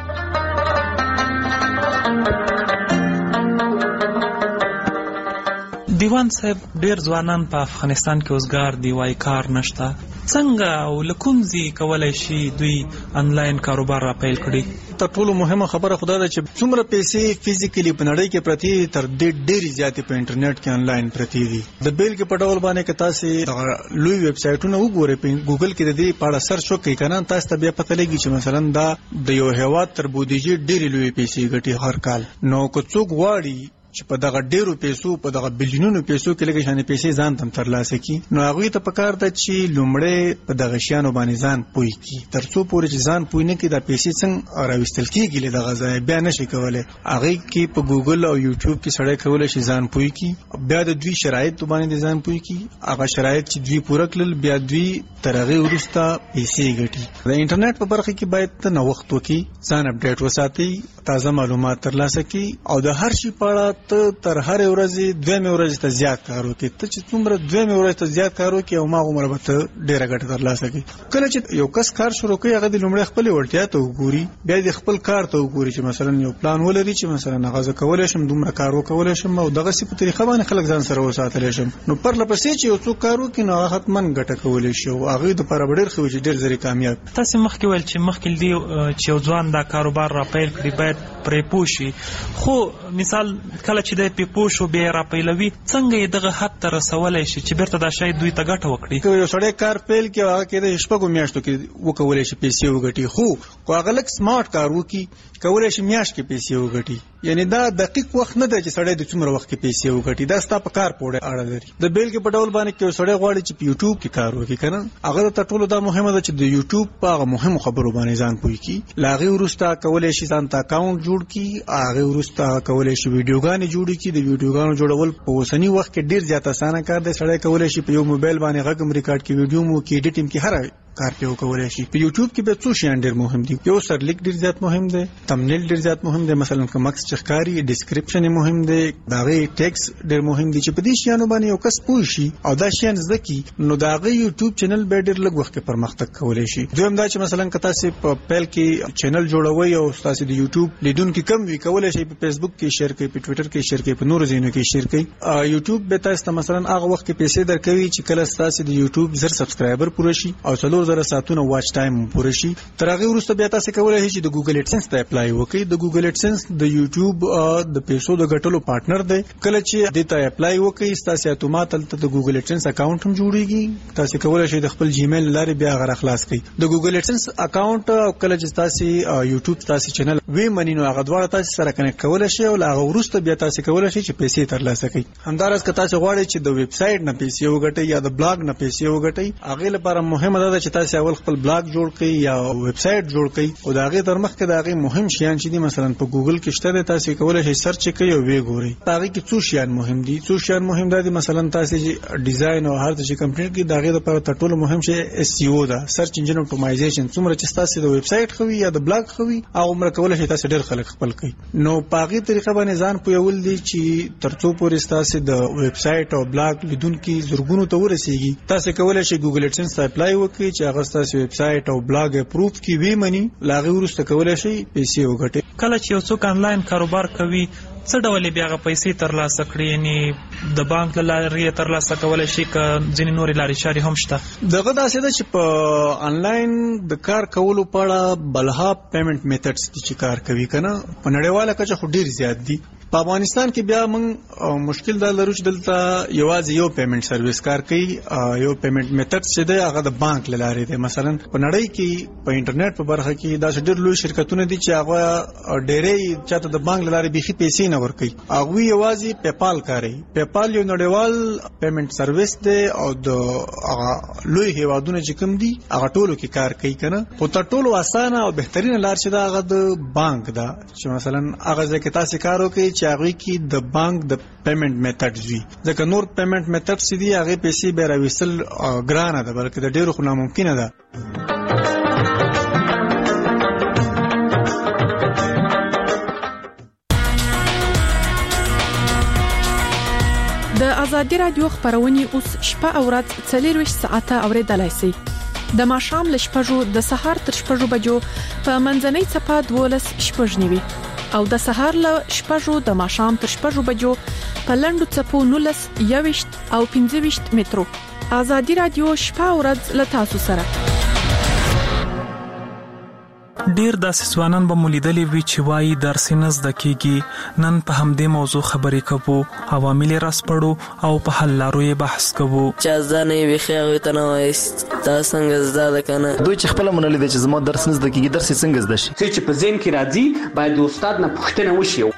Speaker 10: دیوان صاحب، ډېر ځوانان په افغانستان کې اوسګار دی، وایي کار نشته. څنګه او له کوم ځای کولی شي دوی آنلاین کاروبار را پیل کړي؟
Speaker 12: تر ټولو مهمه خبره خدا ده چې څومره پیسې فزیکلی په نړۍ کې پرتی دي تر دې ډېرې زیاتې په انټرنیټ کې آنلاین پرتی دي. د بیلګې په ډول باندې که تاسې لوی ویب سایټونه وګورئ په ګوګل کې د دې په اړه سرچ وکړئ که نه تاسو ته بیا پته لګي چې مثلا دا د یو هېواد تر بودیجې ډېرې لویې پیسې ګټي هر کال. نو که څوک غواړي چې په دغه ډیرو پیسو په دغه بلیونونو پیسو کې لکه شانې پیسې ځان تم ترلاسه کړي، نو هغوی ته پکار ده چې لومړی په دغه شیانو باندې ځان پوه کړي. تر څو پورې چې ځان پوه نه کړي دا پیسې څنګه راویستل کېږي له دغه ځایه بیا نشي کولی. هغې کې په ګوګل او یوټیوب کې سړی کولی شي ځان پوه کړي، بیا د دوی شرایطو باندې ځان پوه کړي. هغه شرایط چې دوی پوره کړل بیا دوی تر هغې وروسته پیسې ګټي. د انټرنیټ په برخه کې باید ته نوښت وکړي، ځان اپډیټ وساتئ، تازه معلومات ترلاسه کړي او د هر شي په اړه ته تر هر ورځې دویمې ورځې ته زیات کار وکړي. ته چې څومره دویمې ورځې ته زیات کار وکړي او هماغومره به ته ډېره ګټه ترلاسه کړي. کله چې یو کس کار شروع کوي هغه د لومړی خپلې وړتیا ته وګوري، بیا د خپل کار ته وګوري چې مثلا یو پلان ولري چې مثلا هغه زه کولی شم دومره کار وکولی شم او دغسې په طریقه باندې خلک ځان سره وساتلی شم. نو پرله پسې چې یو څوک کار وکړي نو هغه حتما ګټه کولی شي او هغوی دپاره به ډېر ښه وي چې ډېر زر یې کامیاب.
Speaker 10: تاسې مخکې ویل چې مخکې دې چې یو ځوان دا کاروبار را پیل کړي باید پرې پوه شي، خو مثال کله چې دی پرې پوه شو بیا یې را پیلوي، څنګه یې دغه حد ته رسولی شي چې بیرته دا شاید دوی ته ګټه وکړي؟
Speaker 12: که یو سړی کار پیل کړي هغه کېدای شي شپږو میاشتو کې وکولی شي پیسې وګټي، خو که هغه لږ سمارټ کار وکړي کولی شي میاشت کې پیسې وګټي. یعنی دا دقیق وخت نه دی چې سړی د څومره وخت کې پیسې وګټي، دا ستا په کار پورې اړه لري. د بیلګې په ډول باندې که یو سړی غواړي چې په یوټیوب کې کار وکړي که نه، هغه ته تر ټولو دا مهمه ده چې د یوټیوب په هغه مهمو خبرو باندې ځان پوه کړي. له هغې وروسته کولی شي ځان ته اکاونټ جوړ کړي، هغې وروسته کولی شي ویډیوګانې جوړې کړي. د ویډیوګانو جوړول په اوسني وخت کې ډېر زیات اسانه کار دی. سړی کولی شي په یو موبایل باندې غږ هم ریکارډ کړي، ویډیو هم وکړي، ایډیټ هم کړي، هر کار پې وکولی شي. په یوټیوب کې بیا څو شیان ډېر مهم دي. یو سرلیک ډېر زیات مهم دی، تمنیل ډېر زیات مهم دی، مثلا که مکس چې ښکاري، ډسکرپشن یې مهم دی، د هغې ټیکس ډېر مهم دی. چې په دې شیانو باندې یو کس پوه شي او دا شیان زده کړي نو د هغه یوټیوب چینل بیا ډېر لږ وخت کې پرمختګ کولی شي. دویم دا چې مثلا که تاسې په پیل کې چینل جوړوئ او تاسې د یوټیوب لیدونکي کم وي، کولی شئ په فیسبوک کې شیر کړئ، په ټویټر کې شیر کړئ، په نورو ځایونو کې شیر کړئ. یوټیوب به تاسو ته مثلا هغه وخت کې پیسې درکوي چې کله ستاسې د یوټیوب زر سبسکرایبر پوره شي او څلور زره ساعتونه واچ ټایم پوره شي. تر هغې وروسته بیا تاسې کولی شئ چې د ګوګل ایډسنس ته اپلای وکړئ. د ګوګل ایډسنس د یوټیوب د پیسو د ګټلو پارټنر دی. کله چې دې ته اپلای وکړئ ستاسې اتومات هلته د ګوګل ایډسنس اکاونټ هم جوړېږي. تاسې کولی شئ د خپل جیمیل له لارې بیا هغه راخلاص کړئ. د ګوګل ایډسنس اکاونټ او کله چې تاسې یوټیوب تاسې چینل ومني نو هغه دواړه تاسې سره کنیکټ کولی شئ او له هغه وروسته بیا تاسې کولی شئ چې پیسې ترلاسه کړئ. همداراز که تاسې غواړئ چې د ویب سایټ نه پیسې وګټئ یا د بلاګ نه پیسې وګټئ، هغې لپاره مهمه دا ده چې
Speaker 11: چې تاسو اول خپل بلاګ جوړ کړئ یا ویب سټ جوړ کړئ او دا غي تر مخ کې دا غي مهم شیان چې دي مثلا په ګوګل کې شته تاسو کولای شئ سرچ کړئ او وی ګورئ دا غي کې څو شیان مهم دي څو شیان مهم دي مثلا تاسو چې ډیزاین او هر څه کمپلیټ کړئ دا غي لپاره ټول مهم شی اس ای او دا سرچ انجن اپټیمایزیشن څومره چې تاسو د ویب سټ خوي یا د بلاګ خوي او عمر کولای شئ تاسو ډیر خلک خپل کړئ نو پاغي طریقه باندې ځان پویول دي چې ترڅو پورې تاسو د ویب سټ او بلاګ لیدونکو زرګونو ته ورسیږي تاسو کولای شئ ګوګل ایډسنس ته اپلای وکړئ چې هغه تاسو ویب سټ او بلاګ اپروف کی وی منی لاغي ورسته کولای شئ پیسې وګټئ
Speaker 10: کله چې یو څوک انلاین کاروبار کوي څه ډول بیا غو پیسې ترلاسه کړي یعنی د بانک لارې ترلاسه کولای شي ک ځینې نورې لارې چارې هم شته
Speaker 11: دغه داسې ده چې په انلاین د کار کولو په اړه بلها پیمنٹ میتھډز چې کار کوي کنه په نړیواله کچه خو ډیر زیات دي په افغانستان کې بیا موږ مشکل دا لرو چې دلته یوازې یو پیمنٹ سرویس کار کوي یو پیمنٹ میتھډ چې دی هغه د بانک لارې دی مثلا په نړۍ کې په انټرنیټ په برخه کې دا ډېر لوی شرکتونه دي چې هغه ډېرې چاته د بانک لارې بيخي پیسې نه ورکوي هغه یوازې پیپال کاروي پیپال یو نړیوال پیمنٹ سرویس دی او د لوی هیوادونو چې کوم دي هغه ټولو کې کار کوي کنه خو تر ټولو اسانه او بهترینه لار چې دا هغه د بانک دا چې مثلا هغه ځکه تاسو کار وکړئ چې هغه کې د بانک د پیمنٹ میتھډز وي ځکه نور پیمنٹ میتھډز چې دي هغه پیسې به راوېستل ګرانه ده بلکې د ډیرو خو ناممکنه ده.
Speaker 4: د ازادي رادیو خبرونه اوس شپه او ورځ څلور ساعته اوریدلای شئ د ماشام ل شپږو د سهار تر شپږو بجو په منځنۍ چپا دولس شپږنیوي او د سهار له شپږو د ماشام تر شپږو بجو په لندو چپو نولس یويشت او پنځه ویشت مترو ازادي رادیو شپه او ورځ له تاسو سره
Speaker 10: ډیر داسې ځوانان به مولیدلې وی چې وایي درس نه زده کیږي نن په همدې موضوع خبرې کوو عوامل راس پړو او په حل لارو یې بحث کوو
Speaker 17: چې ځان یې وخی او تنوایست تاسو څنګه زده کنه
Speaker 18: دوی چې خپل مونږ لیدل چې زموږ درس نه زده کیږي درس څنګه زده شي
Speaker 19: چې په ذهن کې راځي باید د استاد نه پوښتنه وشي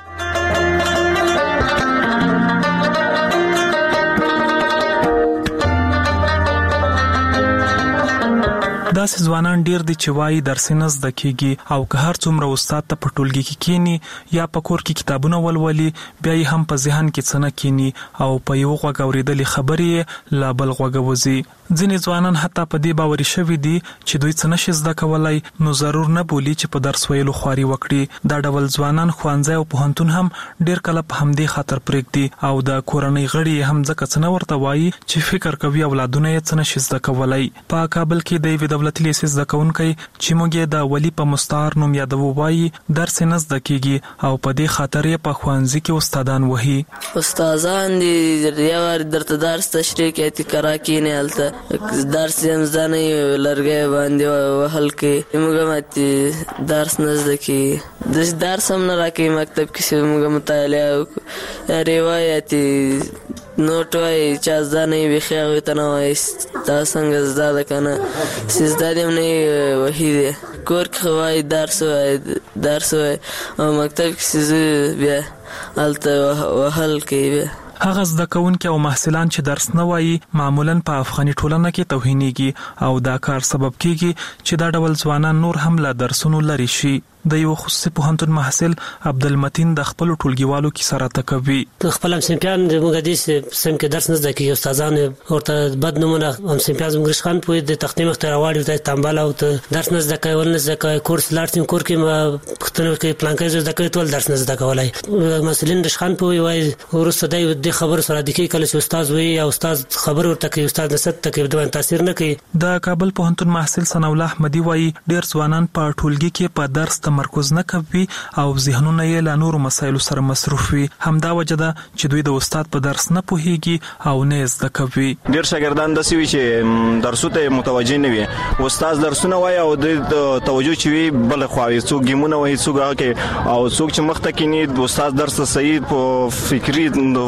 Speaker 10: داسې ځوانان ډیر دي چې وایي درس نه زده کیږي او که هر څومره استاد ته په ټولګي کې کینی یا په کور کې کتابونه ولولي بیا یې هم په ذهن کې څه نه کینی او په یو غوږ اورېدلې خبرې لا بل غوږ وځي ځینې ځوانان حتی په دې باوري شوي دي چې دوی څه نشي زده کولای نو ضرور نه بولی چې په درس ویلو خواري وکړي دا ډول ځوانان ښوونځي او پوهنتون هم ډیر کله په همدې خاطر پرېږدي او د کورنۍ غړي هم ځکه څه نه ورته وایي چې فکر کوي اولادونه یې څه نشي زده کولای په کابل کې د یوې دولتي لیسې زده کوونکی چې موږ یې د ولی په مستعار نوم یادوو وایي درس نه زده کیږي او په دې خاطر یې په ښوونځي کې استادان وهي
Speaker 17: استادان دي یو درته درس تشریح کوي تکرار کینې هلته درس یې زده نه لرګی باندې وهل کې موږ ماته درس نه زده کیږي د درس هم نه راکوي مکتب کې موږ مطالعه وکړو یا روایتي نوټ وایي چې زده نه وي خو هغوی ته نه وایست تا څنګه زده ده که نه چې زده دې هم نه وهي دی کور کې خو وایي درس وایي درس وایي او مکتب کې چې زه بیا هلته وهل کوي بیا
Speaker 10: هغه زده کوونکي او محصلان چې درس نه وایي معمولاً په افغاني ټولنه کې توهینېږي او دا کار سبب کیږي چې دا ډول ځوانان نور هم له درسونو لرې شي د یو خصوصي پوهنتون محصل عبدالمتین د خپل ټولګیوالو کې سره تکوي
Speaker 20: خپل هم سمپیان د موږ د سم کې درس نه زده کوي استادان ورته بد نمونه هم سمپیان زموږ خان په د تختې مخ ته راوړي ته تنبال او ته درس نه زده کوي ول نه زده کوي کورس لاړ کور کې پښتنو کې پلان کې زده کوي ټول درس نه زده کولای مسلین د خان په وای ورسته د خبر سره د کې کله چې استاد وي او استاد خبر ورته کوي استاد نسبت ته کوي د تاثیر نه کوي
Speaker 10: د کابل پوهنتون محصل ثنا الله احمدي وای ډیر ځوانان په ټولګي کې په درس تمرکز نه کوي او ذهنونه یې له نورو مسایلو سره مصروف وي همدا وجه ده چې دوی د استاد په درس نه پوهیږي او نه زده کوي
Speaker 21: ډیر شاګردان د سوي چې درسو ته متوجه نه وي استاد درسونه وایي او د توجه چوي بل خواوي څوک ګیمونه وایي څوک هغه او څوک چې مخته کینی د استاد درس صحیح په فکری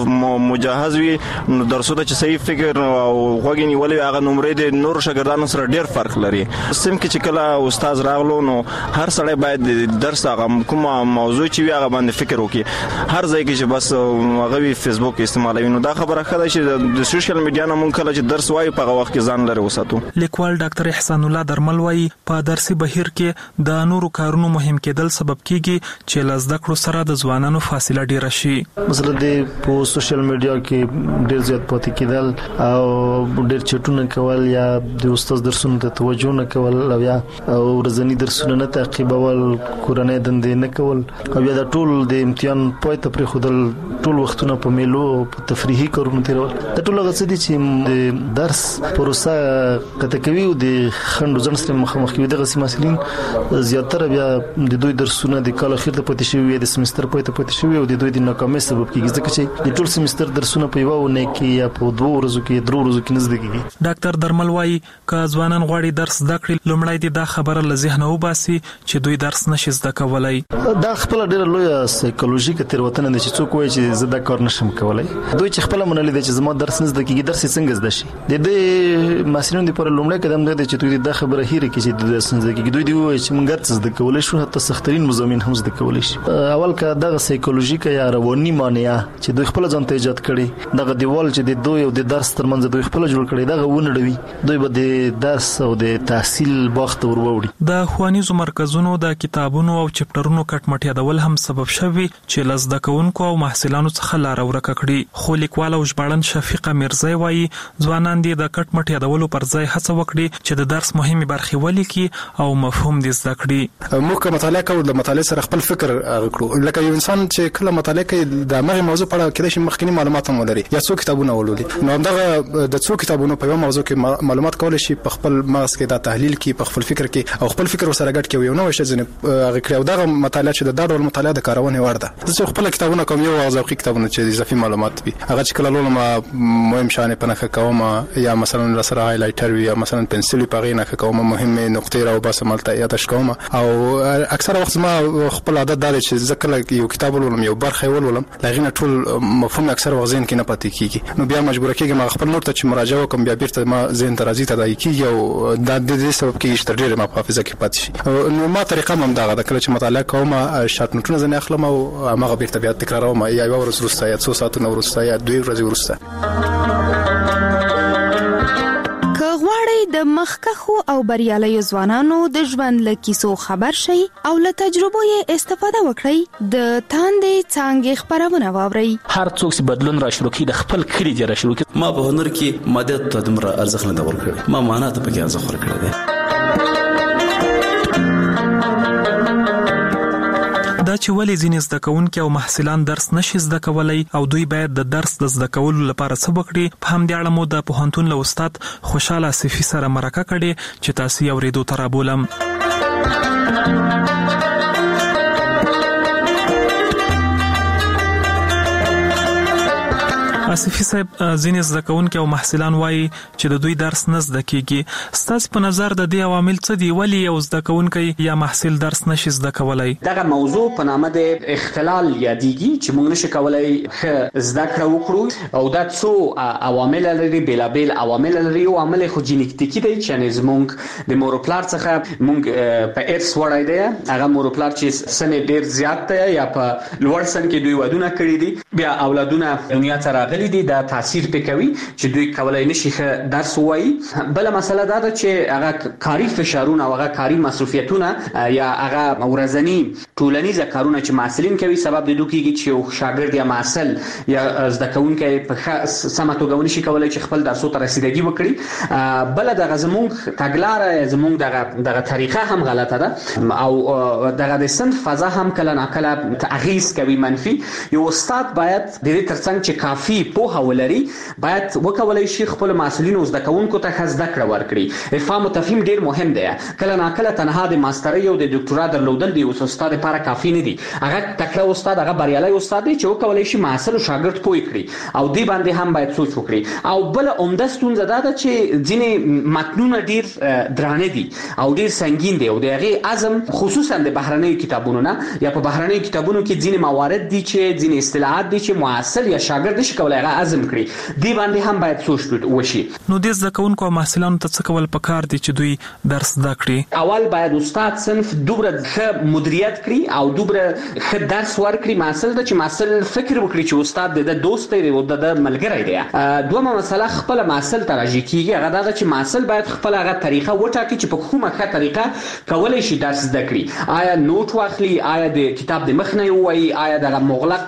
Speaker 21: مجهز وي نو درسو ته چې صحیح فکر او غوګینی ولې هغه نمرې د نور شاګردانو سره ډیر فرق لري سم کې چې کله استاد راغلو نو هر سړی باید د درس هغه کوم موضوع چې هغه باندې فکر وکړي. هر ځای کې چې بس هغه وی فیسبوک استعمالوي نو دا خبره خده چې د سوشل میډیا نه مونږ کله چې درس وایو په هغه وخت کې ځان لري وساتو.
Speaker 10: لیکوال ډاکټر احسان الله درمل وایي په درسي بهیر کې د نورو کارونو مهم کېدل سبب کیږي چې له زده کړو سره د ځوانانو فاصله ډیره شي.
Speaker 18: مثلا د په سوشل میډیا کې ډیر زیات پاتې کېدل او ډیر چټونه کول یا د استاد درسونو ته توجه نه کول او یا ورځنی درسونه نه تعقیبول، کورنۍ دندې نه کول او یا د ټول د امتحان پای ته پرې خودل ټول وختونه په میلو او په تفریحي کارونو تیرول. د ټول هغه څه دي چې د درس پروسه کته کوي او د خندو ځن سره مخامخ کوي. دغه سیماسلین زیاتره بیا د دوی درسونه د کال اخر ته پاتې شوی د سمستر پای ته پاتې شوی او د دوی د ناکامۍ سبب کیږي ځکه چې د ټول سمستر درسونه په یو ونه کې یا په دوه ورځو کې درو ورځو کې نه زده کیږي.
Speaker 10: ډاکټر درمل وایي ک ځوانان غواړي درس زده کړي لومړی د دا خبره له ذهنه وباسي چې دوی درس نشي زده کولای.
Speaker 18: دا خپل ډیره لویه سایکولوژیکه تیروتنه ده چې څوک وایي چې زه دا کار نشم کولای. دوی چې خپل منلي دي چې زما درس نه زده کیږي، درس څنګه زده شي. د دې مسلمان لپاره لومړی قدم دی چې دوی دا خبره هېره کړي چې د درس نه زده کیږي. دوی دی وایي چې موږ درس زده کولای شو، حتی سخترین مضامین هم زده کولای شي. اول کا دغه سایکولوژیکه یا رواني مانیا چې دوی خپل ځان ته ایجاد کړي، دغه دیوال چې د دوی او د درس ترمنځ دوی خپل جوړ کړي، دغه ونړوي، دوی به د درس او د تحصیل باغ ته وروړي.
Speaker 10: د ښوونیزو مرکزونو د کتابونو او چپټرونو کټ یادول هم سبب شوی چې لزده کوونکو او محصلانو څخه لار ورکه کړي. خو لیکوال او ژباړن شفیقه میرزای وایي ځوانان دې د کټ مټ یادولو پر ځای هڅه وکړي چې د درس مهمه برخې ولیکي او مفهوم دې زده کړي.
Speaker 3: موږ کوم مطالعه کوو د مطالعې سره خپل فکر غوړو، لکه یو انسان چې کله مطالعه کوي د هغه موضوع په اړه کله چې مخکینی معلومات هم ولري یا څو کتابونه ولولي، نو دغه د څو کتابونو په یو موضوع کې معلومات کول شي په خپل مغز کې د تحلیل کې په خپل فکر کې او خپل فکر سره ګډ کوي. نو شي ځنه هغه کړو دغه مطالعه چې د ډول مطالعه د کارونه ورده چې خپل کتابونه کوم یو ذوقي کتابونه چې اضافي معلومات وي هغه چې کله لولم مهم شانه پنه کوم یا مثلا سره هایلایټر وي یا مثلا پنسل په غینه کوم مهمه نقطې راو بس ملته یادش کوم او اکثر وخت ما خپل عادت دار چې ځکه یو کتاب ولولم یو برخه ولولم لغینه ټول مفهوم اکثر وخت ذهن کې نه پاتې کیږي، نو بیا مجبور کېږم ما خپل نور ته چې مراجعه وکم بیا بیرته ما ذهن ته راځي تدای کیږي او د دې سبب کې چې ډېر ما په حافظه کې پاتې شي. نو ما طریقه هم دا غواړم چې مطالعه کوم شات نوټونه ځنه اخلم او هغه بیرته بیا تکراروم یا یو ورځ وروسته یا څو ساعتونه وروسته یا دوه ورځې وروسته.
Speaker 16: د مخکخو او بریالیو ځوانانو د ژوند له کیسو خبر شي او له تجربو یې استفاده وکړي. د تاندې څانګې خبرونه واوري.
Speaker 22: هر څوک چې بدلون را شروع کړي د خپل کړي دی را شروع کړي.
Speaker 23: ما په هنر کې مادیات ته دمر ارزښت نه ورکړ، ما معنا ته پکې ارزښت ورکړ دی.
Speaker 10: دا چې ولې ځینې زده کوونکي او محصلان درس نشي زده کولای او دوی باید د درس د زده کولو لپاره څه وکړي، په همدې اړه مو د پوهنتون له استاد خوشاله صفي سره مرکه کړې چې تاسو یې اورېدو ته رابولم. آصفي صاحب، ځینې زده کوونکي او محصلان وایي چې د دوی درس نه زده کیږي. ستاسو په نظر د دې عوامل څه دي؟ ولې یو زده کوونکی یا محصل درس نشي زده کولای؟
Speaker 19: دغه موضوع په نامه د اختلال یادېږي چې موږ نشو کولای ښه زده کړه وکړو او دا څو عوامل لري، بیلابیل عوامل لري. او عامل خو جینیټیکي دی چې زموږ د مورپلار څخه موږ په ارث وړای دی. هغه مورپلار چې سن ډیر زیات دی یا په لوړ سن کې دوی ودونه کړی دي، بیا اولادونه دنیا ته راغلي دي، دا تاثیر پکوي چې دوی کولای نشي ښه درس وایي. بل مسله دا ده چې هغه کاری فشارونه او هغه کاری مصرفیتونه یا هغه ورځنی ټولنیز کارونه چې محصلین کوي سبب د دوی کېږي چې یو شاګرد یا محصل یا زده کوونکی په سمه توګه ونشي کولای چې خپل درسو ته رسیدګي وکړي. بل دغه زموږ تګلاره زموږ دغه دغه طریقه هم غلطه ده او دغه د صنف فضا هم کله ناکله تغییر کوي منفي. یو استاد باید د دې ترڅنګ چې کافي پوهه ولري باید وکولای شي خپل مسؤلین او زده کوونکو ته زده کړه ورکړي. افهام او تفهیم ډیر مهم دی. کله ناکله تنها د ماسترۍ او د ډاکټرا درلودل دی اوس استاد لپاره کافي نه دی. هغه تکړه استاد، هغه بریالي استاد دی چې وکولای شي محصل او شاګرد پوي کړي او دی باندې هم باید سوچ وکړي. او بل عمده ستونزه دا ده چې ځینې متنونه ډیر درانه دي او ډیر سنگین دي او د هغه اعظم خصوصا د بهرنیو کتابونو نه یا په بهرنیو کتابونو کې ځینې موارد دي چې ځینې اصطلاحات دي چې محصل یا شاګرد نشي کولای هغه عزم کړي دی باندې هم باید سوچ وشي.
Speaker 10: نو د زده کوونکو او محصلانو ته څه کول پکار دي چې دوی درس زده کړي؟
Speaker 19: اول باید استاد صنف دوبره ښه مدیریت کړي او دوبره ښه درس ورکړي محصل ته چې محصل فکر وکړي چې استاد د دوست دی او د ملګری دی. دومره مسله خپل محصل ته راځي کیږي هغه دا چې محصل باید خپل هغه طریقه وټاکي چې په کومه ښه طریقه کولای شي درس زده کړي. آیا نوٹ واخلي، آیا د کتاب د مخ نه وایي، آیا د مغلق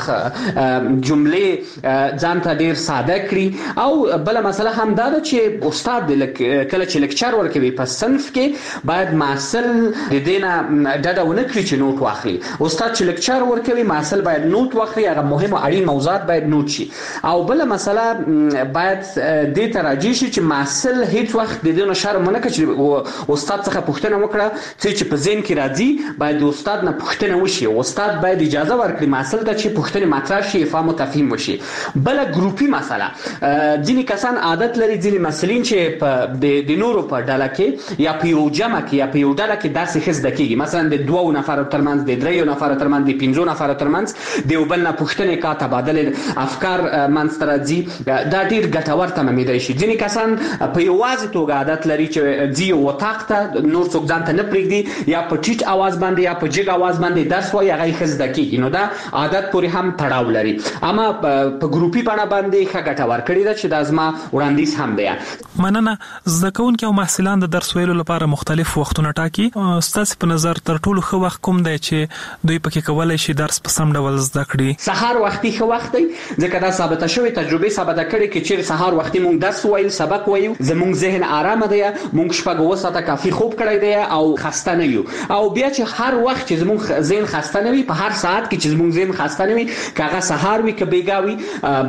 Speaker 19: جملې ځان ته ډیر ساده کړي. او بل مسله هم دا ده چې استاد د کله چې لیکچر ورکوي په صنف کې باید محصل د دینه ډډه ونه کړي چې نوٹ واخلي. استاد چې لیکچر ورکوي محصل باید نوٹ واخلي، هغه مهم او اړین موضوعات باید نوٹ شي. او بل مسله باید د ته راځي چې محصل هیڅ وخت د دې شرم نه کوي چې استاد څخه پوښتنه وکړه چې په ذهن کې راځي باید د استاد نه پوښتنه وشي. استاد باید اجازه ورکړي محصل ته چې پوښتنه مطرح شي، فهم او تفهیم وشي. بل ګروپي مسله ځینې کسان عادت لري ځینې مسلین چې په د نورو په ډله کې یا په یو جمع کې یا په یو ډله کې داسې ښه زده کېږي، مثلا د دوو نفرو ترمنځ، د دریو نفرو ترمنځ، د پنځو نفرو ترمنځ د یو بل نه پوښتنې کا تبادله افکار منځته راځي. دا ډېر ګټور تمامېدای شي. ځینې کسان په یوازې توګه عادت لري چې ځي یو اتاق ته نور څوک ځان ته نه پرېږدي، یا په ټیټ اواز باندې یا په جګ اواز باندې درس وایي، هغه یې ښه زده کېږي. نو دا عادت پورې هم تړاو لري. اما په ګروپي بڼه باندې ښه ګټه ورکړې ده چې دا زما وړاندیز هم دی.
Speaker 10: مننه. زده کوونکي او محصلان د درس ویلو لپاره مختلف وختونه ټاکي. ستاسو په نظر تر ټولو ښه وخت کوم دی چې دوی پکې کولای شي درس په سم ډول زده کړي؟
Speaker 19: سهار وختي ښه وخت دی، ځکه دا ثابته شوې تجربه ثابته کړې چې چیرې سهار وختي مونږ درس وایو، سبق وایو، زموږ ذهن آرام دی، مونږ شپږ اوه ساعته کافي خوب کړی دی او خسته نه یو. او بیا چې هر وخت چې زموږ ذهن خسته نه وي، په هر ساعت کې چې زموږ ذهن خسته نه وي، که هغه سهار وي که بیګا وي،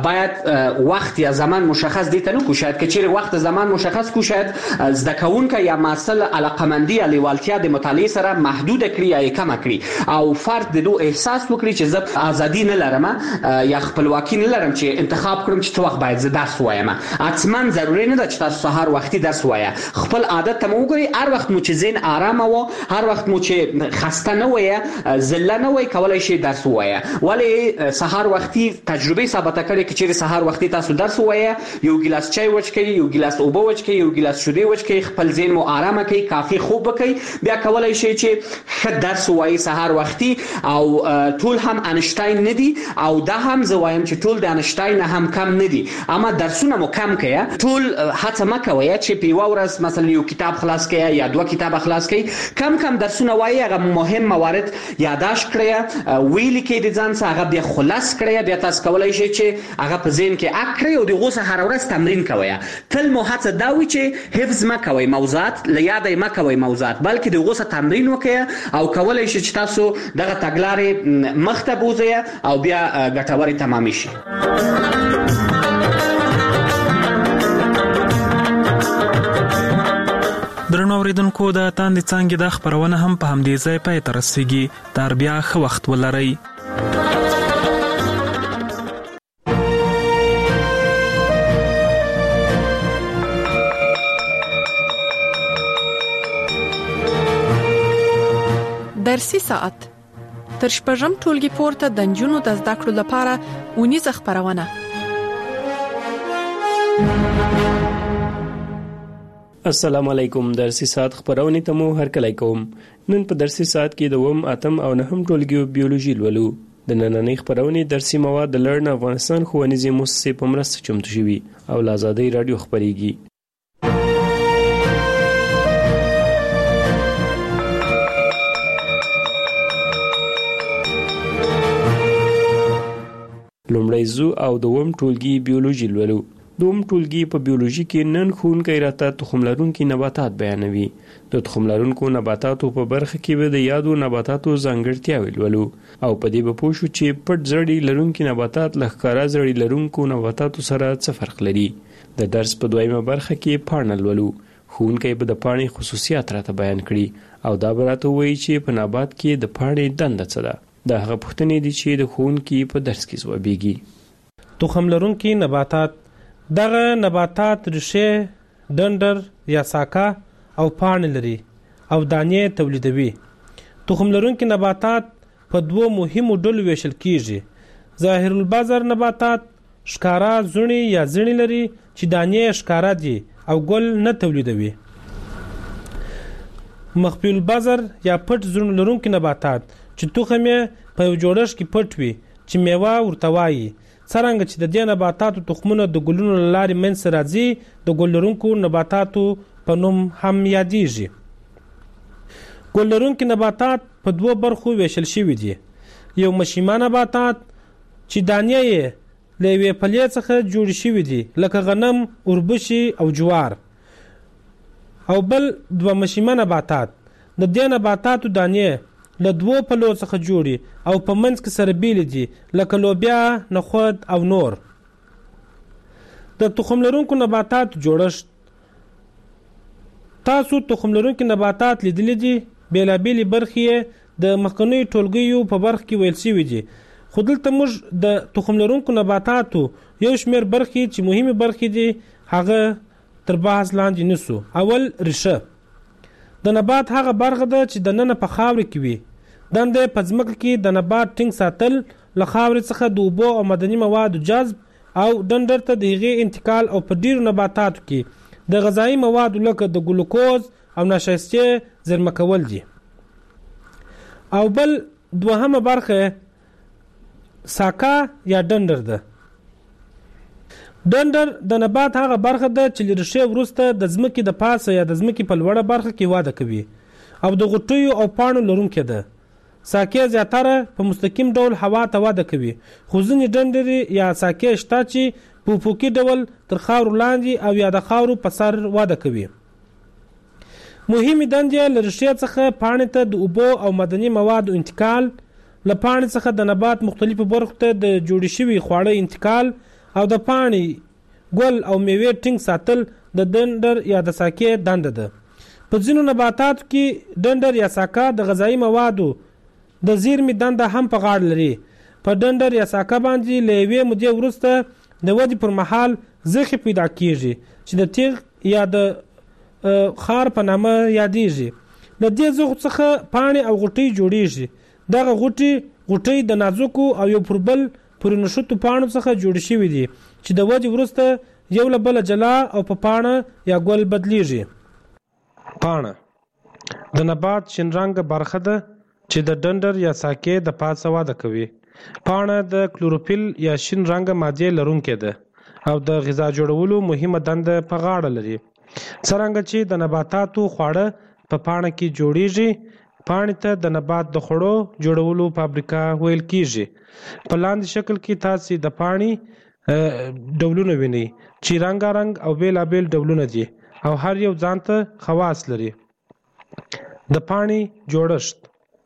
Speaker 19: باید وخت یا زمان مشخص دي ته نه کو. شاید که چیرې وخت زمان مشخص کو، شاید زده کوونکی یا محصل علاقمندي یا لیوالتیا د مطالعې سره محدود کړي یا کم کړي، او فرد د دو احساس وکړي چې زه ازادي نه لرم یا خپلواکي نه لرم چې انتخاب کړم چې څه وخت باید زه درس وایم. اصلا ضروري نه ده چې تاسو سهار وختي درس وایه. خپل عادت ته مو وګورئ، هر وخت مو چې ذهن آرام و، هر وخت مو چې خسته نه وایه، ذله نه وایي، کولای شي درس وایه. ولی سهار وختي تجربه ثابته کړې چې چیرې سهار وختي تاسو درس وایه، یو ګیلاس چای وڅښئ، یو ګیلاس اوبه وڅښئ، یو ګیلاس شیدې وڅښئ، خپل ذهن مو آرام کړئ، کافي خوب وکړئ، بیا کولای شي چې ښه درس وایي سهار وختي. او ټول هم انشتاین نه دي، او دا هم زه وایم چې ټول د انشتاین هم کم نه دي، اما درسونه مو کم کړئ. ټول هڅه مه کوئ چې په یوه ورځ مثلا یو کتاب خلاص کړئ یا دوه کتابه خلاص کړئ. کم کم درسونه وایي، هغه مهم موارد یادداشت کړئ، ویلي کړئ د ځان څخه، هغه بیا خلاص کړئ. بیا تاسو کولای شئ چې هغه په ذهن کې اک کړئ او دغه څه هر ورځ تمرین کوئ. تل مو هڅه دا وي چې حفظ مه کوئ موضوعات، له یاده مه کوئ موضوعات، بلکې دغه څه تمرین وکړئ او کولای شئ چې تاسو دغه تګلارې مخ ته بوځئ او بیا ګټورې تمامې شي.
Speaker 10: درنو اوریدونکو، د تاندې څانګې د خبرونه هم په همدې ځای پای ته رسیږي. تر بیا ښه وخت ولرئ.
Speaker 4: درسي ساعت تر شپږم ټولګي پورته د نجونو د زده کړو لپاره ونیزه خبرونه.
Speaker 1: السلام علیکم. درسي ساعت خبرونه ته مو هرکلی کوم. نن په درسي ساعت کې د اووم، اتم او نهم ټولګیو بیولوژي لولو. د نننۍ خبرونه درسي مواد د لرن افغانستان ښوونیزې مؤسسې په مرسته چمتو شوي او له آزادۍ رادیو خبرېږي. لومړی زو او دوم ټولګي بیولوژي لولو. دوم ټولګي په بیولوژي کې نن ښوونکی راته تخم لرونکي نباتات بیانوي. د تخم لرونکو نباتاتو په برخه کې به د یادو نباتاتو ځانګړتیاوې لولو او په دې به پوه شو چې پټ زړي لرونکي نباتات له ښکاره زړي لرونکو نباتاتو سره څه فرق لري. د درس په دویمه برخه کې پاڼه لولو. ښوونکی به د پاڼې خصوصیات راته بیان کړي او دا به راته ووایي چې په نبات کې د پاڼې دنده څه ده. دا هغه پوښتنې دي چې د ښوونکي په درس کې ځوابېږي.
Speaker 2: تخم لرونکي نباتات دغه نباتات ریښې، ډنډر یا ساکه او پاڼې لري او دانې تولیدوي. تخم لرونکي نباتات په دوو مهمو ډلو ویشل کیږي: ظاهر البذر نباتات، ښکارا زونې یا زړې لري چې دانې ښکارا دي او ګل نه تولیدوي. مخفي البذر یا پټ زړونه لرونکي نباتات چې تخم یې په یو جوړښت کې پټ وي چې میوه ورته وایي. څرنګه چې د دې نباتاتو تخمونه د ګلونو له لارې منځته راځي د ګل لرونکو نباتاتو په نوم هم یادیږي. ګل لرونکي نباتات په دوو برخو ویشل شوي دي. یو مشیمه نباتات چې دانې یې له یوې پلې څخه جوړې شوي دي لکه غنم، اوربشې او جوار. او بل دوه مشیمه نباتات د دې نباتاتو دانې له دوو پلو څخه جوړي او په منځ کې سره بیلې دي لکه لوبیا، نخود او نور. د تخم لرونکو نباتاتو جوړښت. تاسو تخم لرونکي نباتات لیدلي دي. بیلابیلې برخې د مخکنیو ټولګیو په برخه کې ویل شوي دي، خو دلته موږ د تخم لرونکو نباتاتو یو شمېر برخې چې مهمې برخې دي هغه تر بحث لاندې نیسو. اول، ریښه. د نبات هغه برخه ده چې دننه په خاورې کې وي. دنده په ځمکه کې د نبات ټینګ ساتل، له خاورې څخه د اوبو او معدني موادو جذب او ډنډر ته د هغې انتقال او په ډیرو نباتاتو کې د غذایي موادو لکه د ګلوکوز او نشایستې زیرمه کول دي. او بل دوهمه برخه ساکا یا ډنډر ده. ډنډر د نبات هغه برخه ده چې له ریښې وروسته د ځمکې د پاسه یا د ځمکې په لوړه برخه کې وده کوي او د غوټیو او پاڼو لرونکې ده. ساکې زیاتره په مستقیم ډول هوا ته وده کوي، خو ځینې ډنډرې یا ساکې شته چې په افقي ډول تر خاورو لاندې او یا د خاورو په سر وده کوي. مهمې دندې له ریښې څخه پاڼې ته د اوبو او معدني موادو انتقال، له پاڼې څخه د نبات مختلفو برخو ته د جوړې شوي خواړه انتقال او د پاڼې، ګل او میوې ټینګ ساتل د ډنډر یا د ساکې دنده ده. په ځینو نباتاتو کې ډنډر یا ساکه د غذایي موادو د زیرمې دنده هم په غاړه لري. په ډنډر یا ساکه باندې له یوې مودې وروسته د ودې پر مهال زخې پیدا کیږي چې د تیغ یا د خار په نامه یادیږي. له دې زخو څخه پاڼې او غوټۍ جوړیږي. دغه غوټۍ غوټۍ د نازکو او یو پر بل پورې نښتو پاڼو څخه جوړې شوي دي چې د ودې وروسته یو له بله جلا او په پاڼه یا ګل بدلیږي. پاڼه د نبات شین رنګه برخه ده چې د ډنډر یا ساکې د پاسه وده کوي. پاڼه د کلوروفیل یا شین رنګه مادې لرونکې ده او د غذا جوړولو مهمه دنده په غاړه لري. څرنګه چې د نباتاتو خواړه په پاڼه کې جوړیږي، پاڼې ته د نبات د خوړو جوړولو فابریکه ویل کیږي. په لاندې شکل کې تاسو د پاڼې ډولونه وینئ چې رنګارنګ او بیلابیل ډولونه دي او هر یو ځانته خواص لري. د پاڼې جوړښت.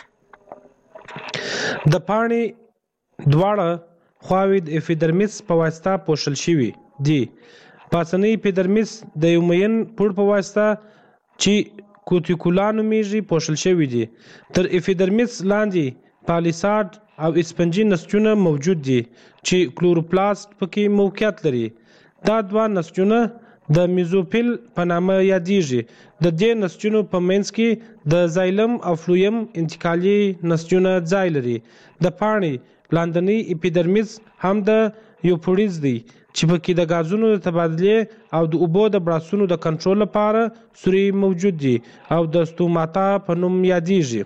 Speaker 2: د پاڼې دواړه خواوې د اپیډرمیس په واسطه پوښل شوي دي. پاسنی اپیډرمیس د یو مین پوړ په واسطه چې کوتیکولا نومیږي پوښل شوي دي. تر اپیډرمیس لاندې پالیساډ او اسپنجي نسجونه موجود دي چې کلوروپلاست پکې موقعیت لري. دا دوه نسجونه د میزوفیل په نامه یادیږي. د دې نسجونو په منځ کې د زایلم او فلویم انتقالي نسجونه ځای لري. د پاڼې لاندنی اپیډرمیس هم د یوپوډیز دی چې پکې د غازونو د تبادلې او د اوبو د براسونو د کنټرول لپاره سوري موجود دي او د ستوماتا په نوم یادیږي.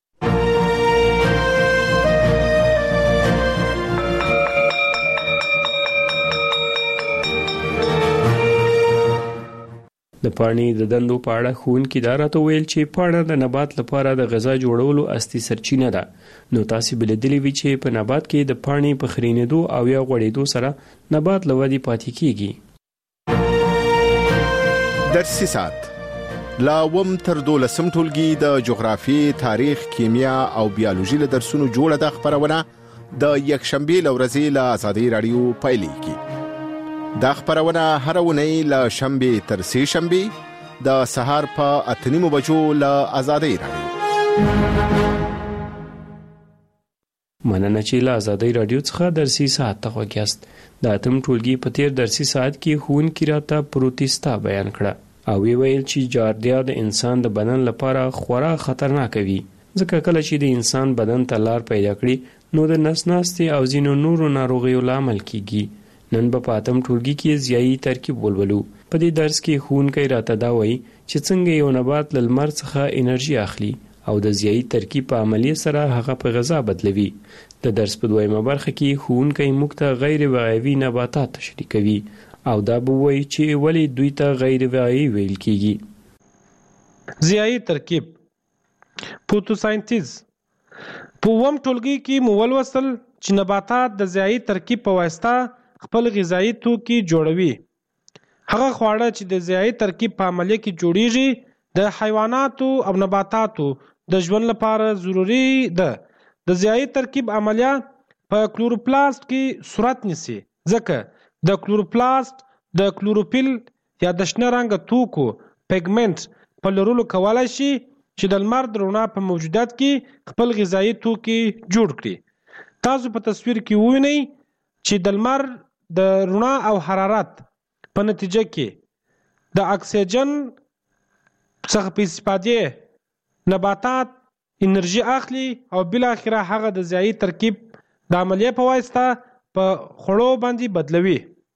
Speaker 1: د پاڼې د دندو په اړه ښوونکي دا راته ویل چې پاڼه د نبات لپاره د غذا جوړولو اصلي سرچینه ده. نو تاسو بل لیدلی وی چې په نبات کې د پاڼې په خرینېدو او یا غوړېدو سره نبات لودي پاتې کیږي.
Speaker 5: درسي سات لا وم تر دولسم ټولګي د جغرافي، تاریخ، کیمیا او بیولوژي له درسونو جوړه د خبرونه د یکشنبه لورځي له آزادۍ رادیو پایلیږي. دا خبرونه هر ونی له شنبه تر سه شنبه د سهار په اته نیمو بجو له آزادۍ رادیو.
Speaker 1: مننه چې له آزادۍ رادیو څخه درسي ساعت ته وګیاست. د اتم ټولګي په تیر درسي ساعت کې ښوونکي راته پروتستا بیان کړه او وی ویل چې جاردیا د انسان د بدن لپاره خورا خطرناک وي، ځکه کله چې د انسان بدن ته لار پیدا کړي نو د نس ناستې او ځینو نورو ناروغیو لامل کیږي. نن به په اتم ټولګي کې ضیایي ترکیب ولولو. په دې درس کې ښوونکی راته دا وایي چې څنګه یو نبات له لمر څخه انرژي اخلي او د ضیایي ترکیب په عملیه سره هغه په غذا بدلوي. د درس په دویمه برخه کې ښوونکی موږ ته غیر وقایوي نباتات تشریح کوي او دا به وایي چې ولې دوی ته غیر وقایوي ویل کیږي.
Speaker 2: ضیایي ترکیب فوتوساینتیز. په اووم ټولګي کې مو ولوستل چې نباتات د ضیایي ترکیب په واسطه خپل غذایی توکي جوړوي. هغه خواړه چې د ضیایي ترکیب په عملیه کې جوړیږي د حیواناتو او نباتاتو د ژوند لپاره ضروری ده. د ضیایي ترکیب عملیه په کلوروپلاست کې صورت نیسي ځکه د کلوروپلاست د کلوروفیل یا د شنه رنګ توکو پیګمنټ په لرلو کولای شي چې د لمر د رڼا په موجودیت کې خپل غذایی توکي جوړ کړي. تاسو په تصویر کې ووینئ چې د لمر د رڼا او حرارت په نتیجه کې د اکسیجن څخه په استفادې نباتات انرژي اخلي او بل اخره هغه د ضیایي ترکیب د عملیه په واسطه په خوړو باندې بدلوي.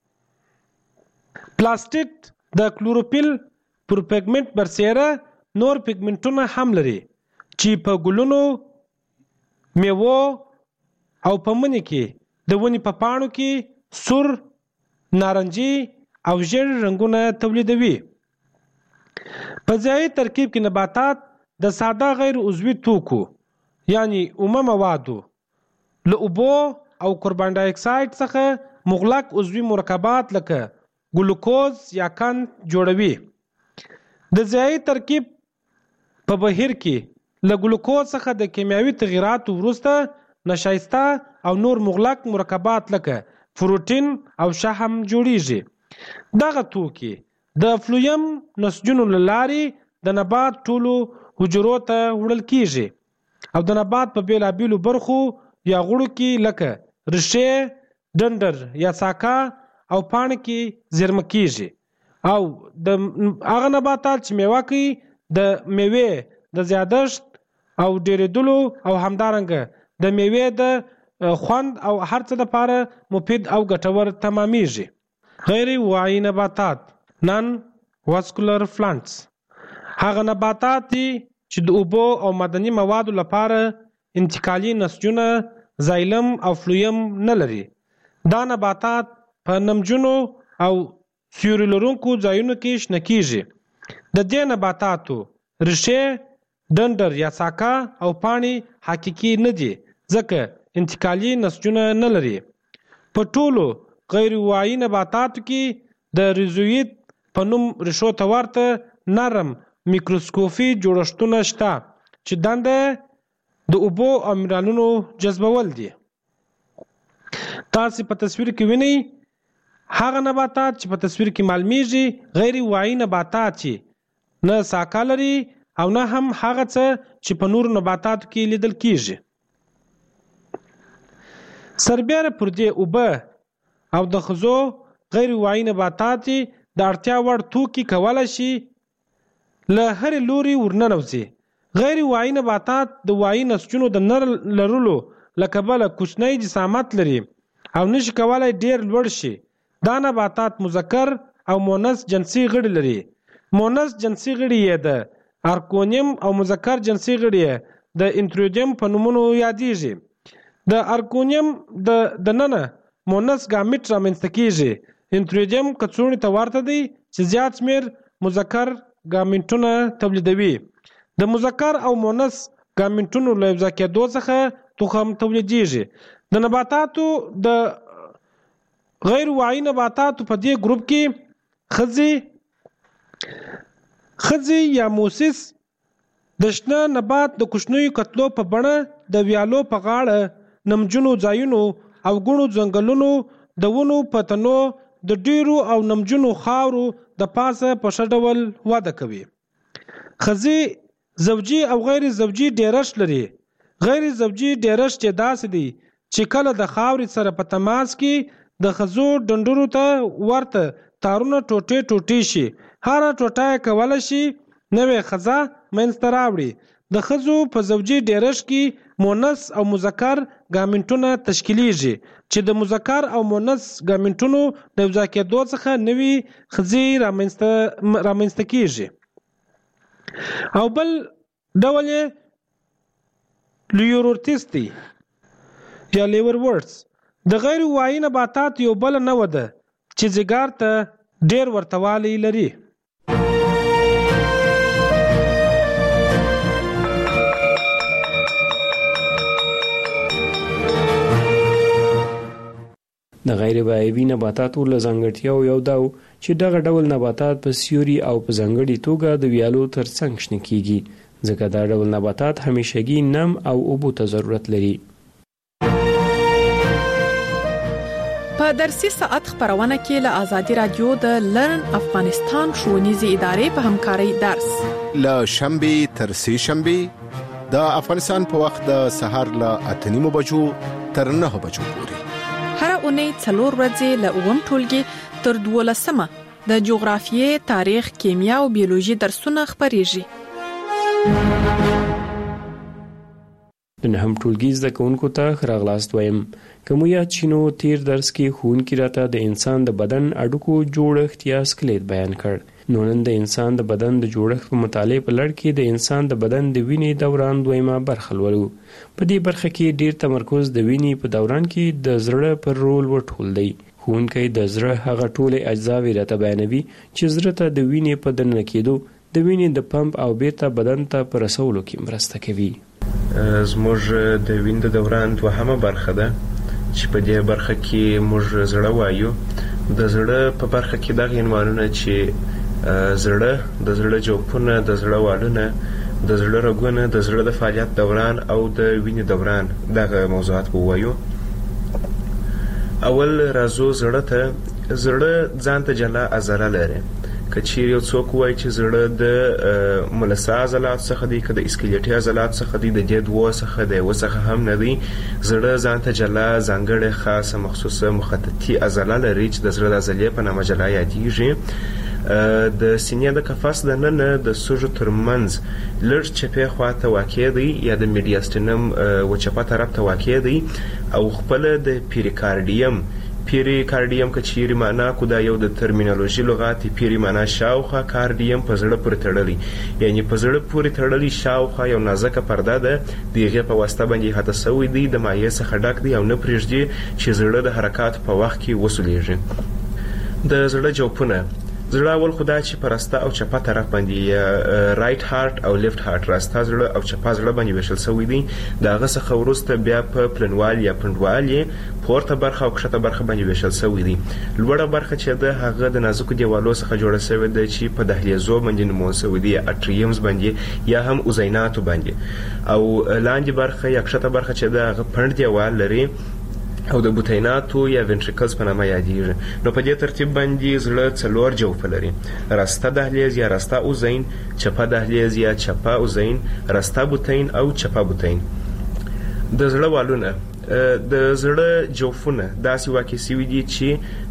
Speaker 2: پلاستیک د کلوروفیل پر پیګمنټ برسیره نور پیګمنټونه هم لري چې په ګلونو، میوو او په مني کې د ونې په پاڼو کې سور، نارنجي او ژیړ رنګونه تولیدوي. په ضیایي ترکیب کې نباتات د ساده غیر عضوي توکو یعنی اومه موادو له اوبو او کاربن ډای اکساید څخه مغلق عضوي مرکبات لکه ګلوکوز یا قند جوړوي. د ضیایي ترکیب په بهیر کې له ګلوکوز څخه د کیمیاوي تغییراتو وروسته نشایسته او نور مغلق مرکبات لکه پروتین او شحم جوړیږي. دغه توکي د فلویم نسجونو له لارې د نبات ټولو حجرو ته وړل کیږي او د نبات په بیلابیلو برخو یا غړو کې لکه ریښې، ډنډر یا ساکا او پاڼې کې زیرمه کیږي او د هغه نباتات چې میوه کوي د میوې د زیادښت او ډیریدلو او همدارنګه د میوې د خوند او هر څه لپاره مفید او ګټور تمامیږي. غیر واعي نباتات نان واسکولر پلانټس هغه نباتات دي چې د اوبو او معدني موادو لپاره انتقالي نسجونه زایلم او فلویم نه لري. دا نباتات په نمجنو او سیوري لرونکو ځایونو کې شنه کیږي. د دې نباتاتو ریښې، ډنډر یا ساکا او پاڼې حقیقي نه دي ځکه انتقالي نسجونه نه لري. په ټولو غیر واعي نباتاتو کې د ریزویت په نوم ریښو ته ورته نرم میکروسکوپي جوړښتونه شته چې دنده د اوبو او منرالونو جذبول دي. تاسو په تصویر کې وینئ هغه نباتات چې په تصویر کې معلومیږي غیر واعي نباتات چې نه ساکا لري او نه هم هغه څه چې په نورو نباتاتو کې لیدل کیږي. سربیره پر دې اوبه او د خزو غیر واعي نباتات د اړتیا وړ توکي کولای شي له هر لوري ورننوځي. غیر واعي نباتات د واعي نسجونو د نر لرلو له کبله کوچنی جسامت لري او نشي کولای ډیر لوړ شي. دا نباتات مذکر او مؤنث جنسي غړي لري. مؤنث جنسي غړي یې د ارکونیم او مذکر جنسي غړي یې د انترویدیم په نومونو یادیږي. د ارکونیم د دننه مؤنث ګامیټ رامنځته کیږي. انترویدیم کڅوړې ته ورته دی چې زیات شمیر مذکر ګامیټونه تولیدوي. د مذکر او مؤنث ګامیټونو له یوځای کېدو څخه تخم تولیدیږي. د نباتاتو د غیر واعي نباتاتو په دې ګروپ کې خزي خزي یا موسیس د شنه نبات د کوچنیو کتلو په بڼه د ویالو په غاړه، نمجنو ځایونو او ګڼو ځنګلونو د ونو په تنو د ډیرو او نمجنو خاورو د پاسه په ښه ډول وده کوي. خزي زوجي او غیر زوجي ډیرښت لري. غیر زوجي ډیرښت یې داسې دی چې کله د خاورې سره په تماس کې د خزو ډنډرو ته ورته تارونه ټوټې ټوټې شي. هر ټوټه کولی شي نوې خزه منځته راوړي. د خزو په زوجي ډیرښت کې مؤنث او مذکر ګامنټونه تشکیلیږي چې د مذکر او مؤنث ګامنټونو د یوځای کېدو څخه نوې ښځې رامنځته رامنځته کیږي. او بل ډول یې لیورورتیس دی یا لیور ورډز. د غیر وایي نباتات یو بل نوع ده چې ځیګر ته ډېر ورتوالی لري.
Speaker 1: د غیر وایي نباتاتو له ځانګړتیاو یو دا و چې دغه ډول نباتات په سیوري او په ځانګړې توګه د ویالو ترڅنګ شنه کیږي، ځکه دا ډول نباتات همیشګي نم او اوبو ته ضرورت لري.
Speaker 4: په درسي ساعت خبرونه کې له آزادي رادیو د لرن افغانستان ښوونیزې ادارې په همکارۍ درس
Speaker 5: له شنبه تر سه شنبه د افغانستان په وخت د سهار له اته نیمو بجو تر نه بجو پورې.
Speaker 4: هر اونۍ څلور ورځې له اووم ټولګي تر دولسمه د جغرافیې، تاریخ، کیمیا او بیولوژي درسونه خبرېږي.
Speaker 1: د نهم ټولګي زده کوونکو ته ښه راغلاست وایم. که مو یاد شي نو تیر درس کې ښوونکي راته د انسان د بدن اډوکو جوړښت یا سکلیت بیان کړ. نو نن د انسان د بدن د جوړښت په مطالعې په لړ کې د انسان د بدن د وینې دوران دویمه برخه لولو. په دې برخه کې ډیر تمرکز د وینې په دوران کې د زړه پر رول ورټول دی. ښوونکی د زړه هغه ټولې اجزاوې راته بیانوي چې زړه ته د وینې په دننه کېدو، د وینې د پمپ او بیرته بدن ته په رسولو کې مرسته کوي.
Speaker 7: زموږ د وینې د دوران دوهمه برخه ده چې په دې برخه کې موږ زړه وایو. د زړه په برخه کې دغه عنوانونه چې زړه، د زړه جوفونه، د زړه والونه، د زړه رګونه، د زړه د فعالیت دوران او د وینې دوران، دغه موضوعات ووایو. اول راځو زړه ته. زړه ځان ته جلا عضله لري. که چیرې یو څوک وایي چې زړه د ملسه عضلات څخه دی، که د اسکلیټي عضلات څخه دی، د دې دوه څخه د یوه څخه هم نه دی. زړه ځان ته جلا ځانګړې خاصه مخصوصه مخططي عضله لري چې د زړه د عضلې په نامه جلا یادیږي. د سینې د قفس د ننه د سږو ترمنځ لږ چپې خواته واقع دی یا د میډیاستینم و چپه طرف ته واقع دی او خپل د پیریکارډیم پیریکارډیم که چیرې معنا کو دا یو د ترمینالوژي لغات پیری معنا شاوخوا، کارډیم په زړه پورې تړلی، یعنی په زړه پورې تړلی شاوخوا یو نازکه پرده ده، د هغې په واسطه باندې احاطه شوی دی، د مایع څخه ډک دی او نه پرېږدي چې زړه د حرکاتو په وخت کې وسولیږي. د زړه جوفونه. زړه اول خدا چې په راسته او چپه طرف باندې رایټ هارت او لیفت هارت، راسته زړه او چپه زړه باندې ویشل شوی دی. د هغه څخه وروسته بیا په پلنوال یا پنډوال یې پورته برخه او کښته برخه باندې ویشل شوی دی. لوړه برخه چې ده هغه د نازکو دیوالو څخه جوړه شوې ده چې په دهلیزو باندې نومول شوی دی، اټریمز باندې یا هم اوزیناتو باندې. او لاندې برخه یا کښته برخه چې ده هغه پنډ دیوال لري او د بوتیناتو یا وینټریکلز په نامه یادیږي. نو په دې ترتیب باندې زړه څلور جوفه لري: راسته دهلیز یا راسته اوزین، چپه دهلیز یا چپه اوزین، راسته بوتین او چپه بوتین. د زړه والونه. د زړه جوفونه داسې واقع شوي دي چې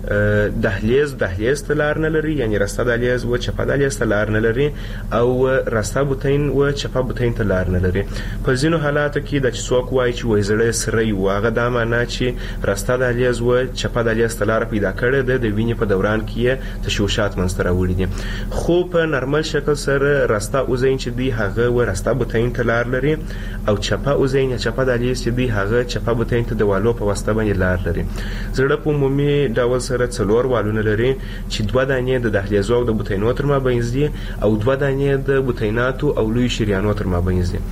Speaker 7: دهلیز دهلیز ته لار نه لري، یعنی راسته دهلیز و چپه دهلیز ته لار نه لري، او راسته بوتین و چپه بوتین ته لار نه لري. په ځینو حالاتو کې د چې څوک وایي چې وایي زړه سری و، هغه دا معنا چې راسته دهلیز و چپه دهلیز ته لار پیدا کړې ده، د وینې په دوران کې یې تشوشات منځته راوړي دي. خو په نارمل شکل سره راسته اوزین چې دی هغه و راسته بوتین ته لار لري، او چپه اوزین یا چپه دهلیز چې دی هغه چپه بوتین ته د والو په واسطه باندې لار لري. زړه په عمومي ډول سره څلور والونه لري چې دوه دانې د دهلیزو او د بوتینو تر مابینځ دي او دوه دانې د بوتیناتو او لوی شریانو تر مابینځ دي.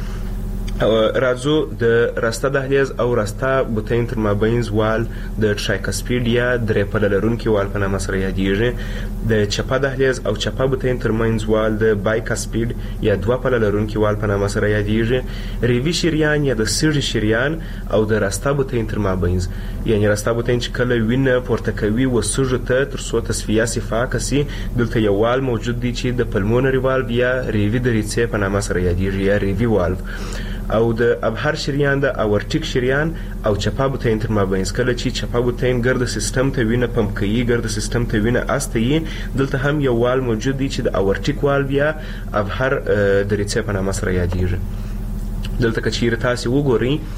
Speaker 7: راځو د راسته دهلیز او راسته بوتین تر مابینځ وال د ټرایکسپیډ یا درې پله لرونکي وال په نامه سره یادیږي. د چپه دهلیز او چپه بوتین تر منځ وال د بایکسپیډ یا دوه پله لرونکي وال په نامه سره یادیږي. ریوي شریان یا د سږي شریان او د راسته بوتین تر مابینځ، یعنی راسته بوتین چې کله وینه پورته کوي و سږو ته تر څو تصفیه صفا کسي، دلته یو وال موجود دی چې د پلمونري والو یا ریوي دریڅې په نامه سره یادیږي یا ریوي والو. او د ابهر شریان د اورټیک شریان او چپه بوتین تر مابینځ. کله چې چپه بوتین ګرد سیستم ته وینه پمپ کوي، ګرد سیستم ته وینه استوي، دلته هم یو وال موجود دی چې د اورټیک والو یا ابهر دریڅې په نامه سره یادیږي. دلته که چیرې تاسې وګورئ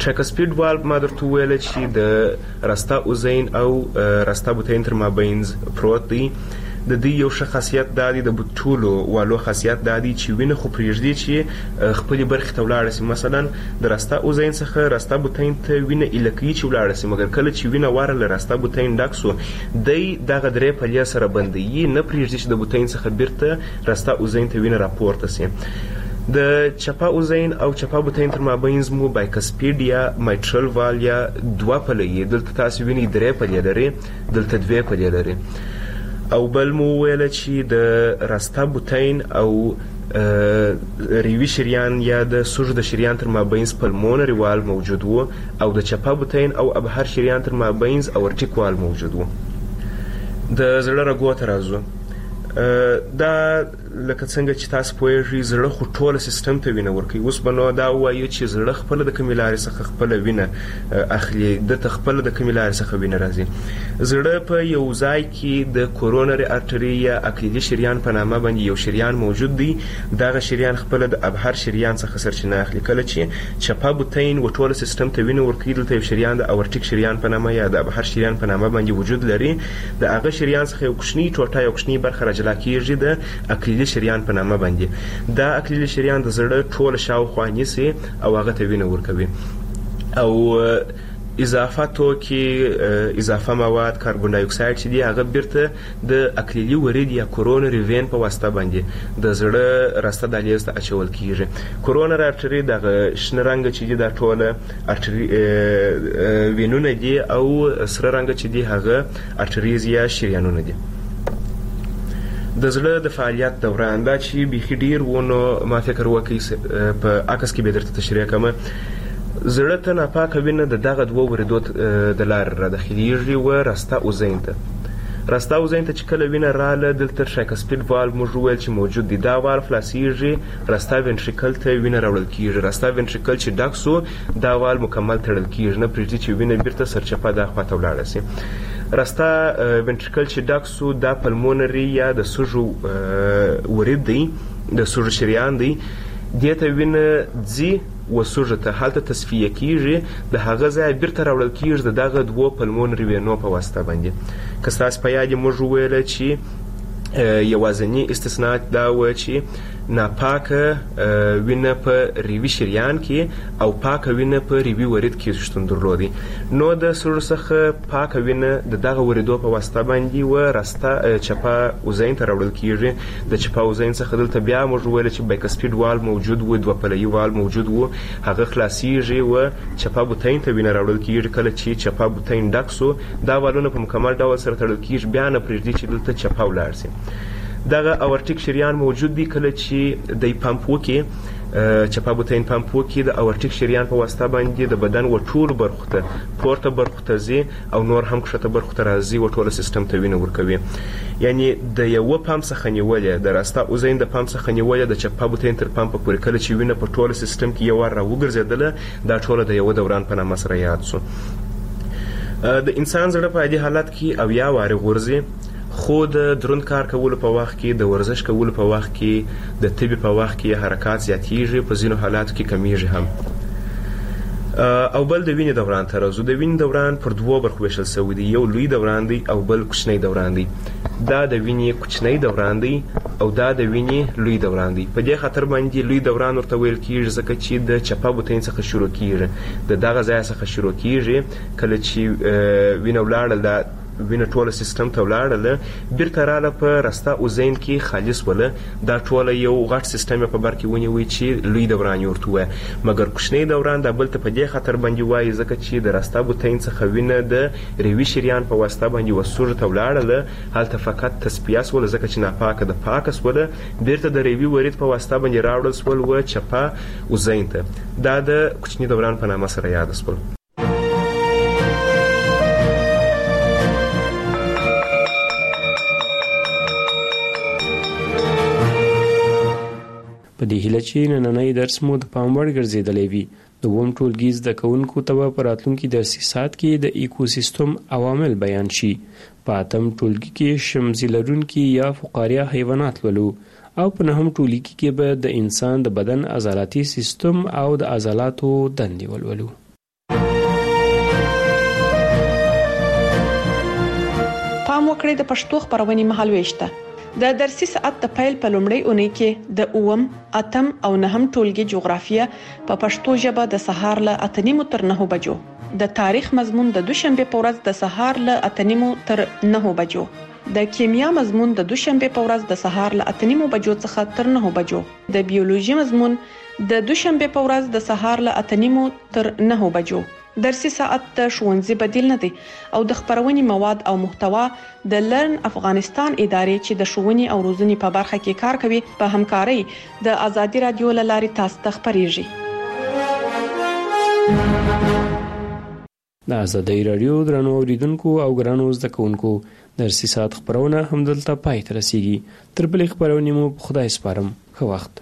Speaker 7: ټریکسپیډ والو ما درته وویل چې د راستا اوزین او راستا بوتین تر مابینځ پروت دی. د دې یو ښه خاصیت دا دی، د ټولو والو خاصیت دا دی چې وینه خو پرېږدي چې خپلې برخې ته ولاړه شي. مثلا د راستا اوزین څخه راستا بوتین ته وینه ایله کوي چې ولاړه شي، مګر کله چې وینه واره له راستا بوتین ډک سو دی دغه درې پلې سره بندوي، نه پرېږدي چې د بوتین څخه بیرته راستا اوزین ته وینه راپورته سي. د چپا اوزین او چپا بوتین تر مابینځ مو بایکسپیډ یا مایټرل وال یا دوه پلې، دلته تاسو وینئ درې پلې لري، دلته دوې پلې لري. او بل مو ویل چې د راستا بوتین او ریوي شریان یا د سوژ د شریان تر مابینځ پلمونري وال موجود وو، او د چپا بوتین او ابهر شریان تر مابینځ اورټیک وال موجود وو. د زړه رګو ته راځو. دا لکه څنګه چې تاسو پوهیږئ زړه خو ټوله سیستم ته وینه ورکوي. اوس به نو دا ووایو چې زړه خپله د کومې لارې څخه خپله وینه اخلي، دته خپله د کومې لارې څخه وینه راځي. زړه په یو ځای کې د کورونري ارټري یا اکلیلي شریان په نامه باندې یو شریان موجود دی. دغه شریان خپله د ابهر شریان څخه سرچینه اخلي. کله چې چپا بوتین و ټوله سیستم ته وینه ورکوي، دلته یو شریان د اورټیک شریان په نامه یا د ابهر شریان په نامه باندې وجود لري. د هغه شریان څخه یو کوچنی ټوټه یو کوچنی برخه راجلا کېږي د اکلیلي شریان په نامه باندې. دا اکلیلي شریان د زړه ټوله شاوخوا نیسي او هغه ته وینه ورکوي. او اضافه توکي، اضافه مواد، کاربن ډای اکساید چې دی هغه بیرته د اکلیلي ورید یا کورونري وین په واسطه باندې د زړه راسته دهلیز ته اچول کیږي. کورونري ارټري دغه شنه رنګ چې دی دا ټوله ارټري وینونه دي، او سره رنګ چې دی هغه ارټریز یا شریانونه دي. د زړه د فعالیت دوران دا چې بیخي ډیر ونه ما فکر وکړي په عکس کې به درته تشریح کوم. زړه ته ناپاکه وینه د دغه دوو وریدو د لارې راداخلیږي و راستا اوزین ته. راستا اوزین ته چې کله وینه راله دلته ټریکسپیډ والو موږ وویل چې موجود دی. دا والو خلاصیږي، راستا وینټریکل ته وینه راوړل کیږي. راستا وینټریکل چې ډک سو دا والو مکمل تړل کیږي، نه پرېږدي چې وینه بیرته سرچپه دا خواته ولاړه سي. راستا وینټریکل چې ډک سو دا پلمونري یا د سوژو ورید دی، د سوژو شریان دی. دې ته وینه ځي و سوژه ته هلته تصفیه کیږي، د هغه ځای بیرته راوړل کیږي د دغه دوو پلمونري وینو په واسطه باندې. که ستاسو په یاد موږ وویله چې یوازینی استثناء دا و چې ناپاکه وینه په ریوي شریان کې او پاکه وینه په ریوي ورید کې شتون درلودي. نو د سوژ څخه پاکه وینه د دغه وریدو په واسطه باندې و راستا چپا اوزین ته راوړل کیږي. د چپا اوزین څخه دلته بیا موږ وویل چې بایکسپیډ وال موجود و، دوه پلوي وال موجود و، هغه خلاصیږي و چپا بوتین ته وینه راوړل کیږي. کله چې چپا بوتین ډک سو دا والونه په مکمل ډول سره تړل کیږي، بیا نه پرېږدي چې دلته چپا ولاړ سي. دغه اورټیک شریان موجود دی. کله چې د پمپ وکي چپا بوتین پمپ وکي د اورټیک شریان په واسطه باندې د بدن و ټول برخو ته پورته برخو ته ځي او نور هم کښته برخو ته راځي و ټوله سیستم ته وینه ورکوي. یعنی د یو پمپ څخه نیولې د راستا اوزین د پمپ څخه نیولې د چپا بوتین تر پمپ پورې کله چې وینه په ټوله سیستم کې یو وار راوګرځېدله دا ټوله د یو دوران په نامه سره یاد سو. د انسان زړه په عادي حالت کې اویا وارې غورځي، خو د دروند کار کولو په وخت کې، د ورزش کولو په وخت کې، د طبي په وخت کې حرکات زیاتیږي، په ځینو حالاتو کې کمیږي هم. او بل د وینې دوران ته راځو. د وینې دوران پر دوو برخو ویشل شوی دی، یو لوی دوران دی او بل کوچنی دوران دی. دا د وینې کوچنی دوران دی او دا د وینې لوی دوران دی. په دې خاطر باندې لوی دوران ورته ویل کیږي ځکه چې د چپا بوتین څخه شروع کیږي، د دغه ځای څخه شروع کیږي. کله چې وینه ولاړه دا وینه ټوله سیستم ته ولاړله، بیرته راله په راستا اوزین کې خالص وله. دا ټوله یو غټ سیستم په بر کې ونیوی چې لوی دوران یې ورته ووایه. مګر کوچنی دوران دا بل ته په دې خاطر باندې وایي ځکه چې د راستا بوتین څخه وینه د ریوي شریان په واسطه باندې و سوژه ته ولاړله، هلته فقط تصفیه سوله ځکه چې ناپاکه د پاکه سوله، بیرته د ریوي ورید په واسطه باندې راوړل سول و چپا اوزین ته. دا د کوچني دوران په نامه سره یاد سول.
Speaker 1: په دې هیله چې نننی درس مو د پام وړ ګرځېدلی وي. د اووم ټولګي زده کوونکو ته به په راتلونکي درسي ساعت کې د ایکوسیستم عوامل بیان شي. په اتم ټولګي کې شمزي لرونکي یا فقاریه حیوانات ولو، او په نهم ټولګي کې به د انسان د بدن عضلاتي سیستم او د عضلاتو دندې ولولو.
Speaker 4: وکړي د پښتو خبرونې مهالويشته. د درسي ساعت د پیل په لومړۍ اونۍ کې د اوم، اتم او نهم ټولګي جغرافیه په پښتو ژبه د سهار له اته نیمو تر نهو بجو، د تاریخ مضمون د دوشنبه په ورځ د سهار له اته نیمو تر نهو بجو، د کیمیا مضمون د دوشنبه په ورځ د سهار له اته نیمو بجو څخه تر نهو بجو، د بیولوژي مضمون د دوشنبه په ورځ د سهار له اته نیمو تر نهو بجو. درسي ساعت د ښوونځي بدیل نه دی او د خبرونې مواد او محتوا د لرن افغانستان ادارې چې د ښوونې او روزنې په برخه کې کار کوي په همکارۍ د ازادي رادیو له لارې تاسو ته خبريږي.
Speaker 1: د ازادي رادیو درنو اوریدونکو او ګرانو زده کوونکو درسي ساعت خبرونه همدلته پای ته رسیږي. تر بلې خبرونه مو خدای سپارم. ښه وخت.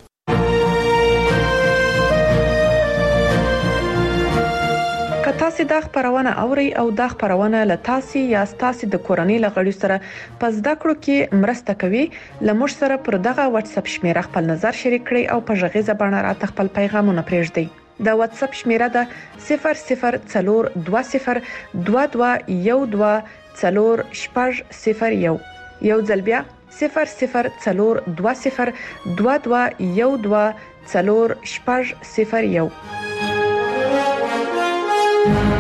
Speaker 1: تاسو د خبرونه اوري او د خبرونه ل تاسو یا تاسو د کورنۍ لغړی سره پس د کړو کې مرسته کوي. لمر سره پر دغه واتس اپ شمیره خپل نظر شریک کړئ او په ژغه باندې راته خپل پیغامونه پرېږدئ. د واتس اپ شمیره ده صفر صفر څلور دوه صفر دوه دوه یو دوه څلور شپږ صفر یو یو ځل بیا صفر صفر څلور دوه صفر دوه دوه یو دوه څلور شپږ صفر یو.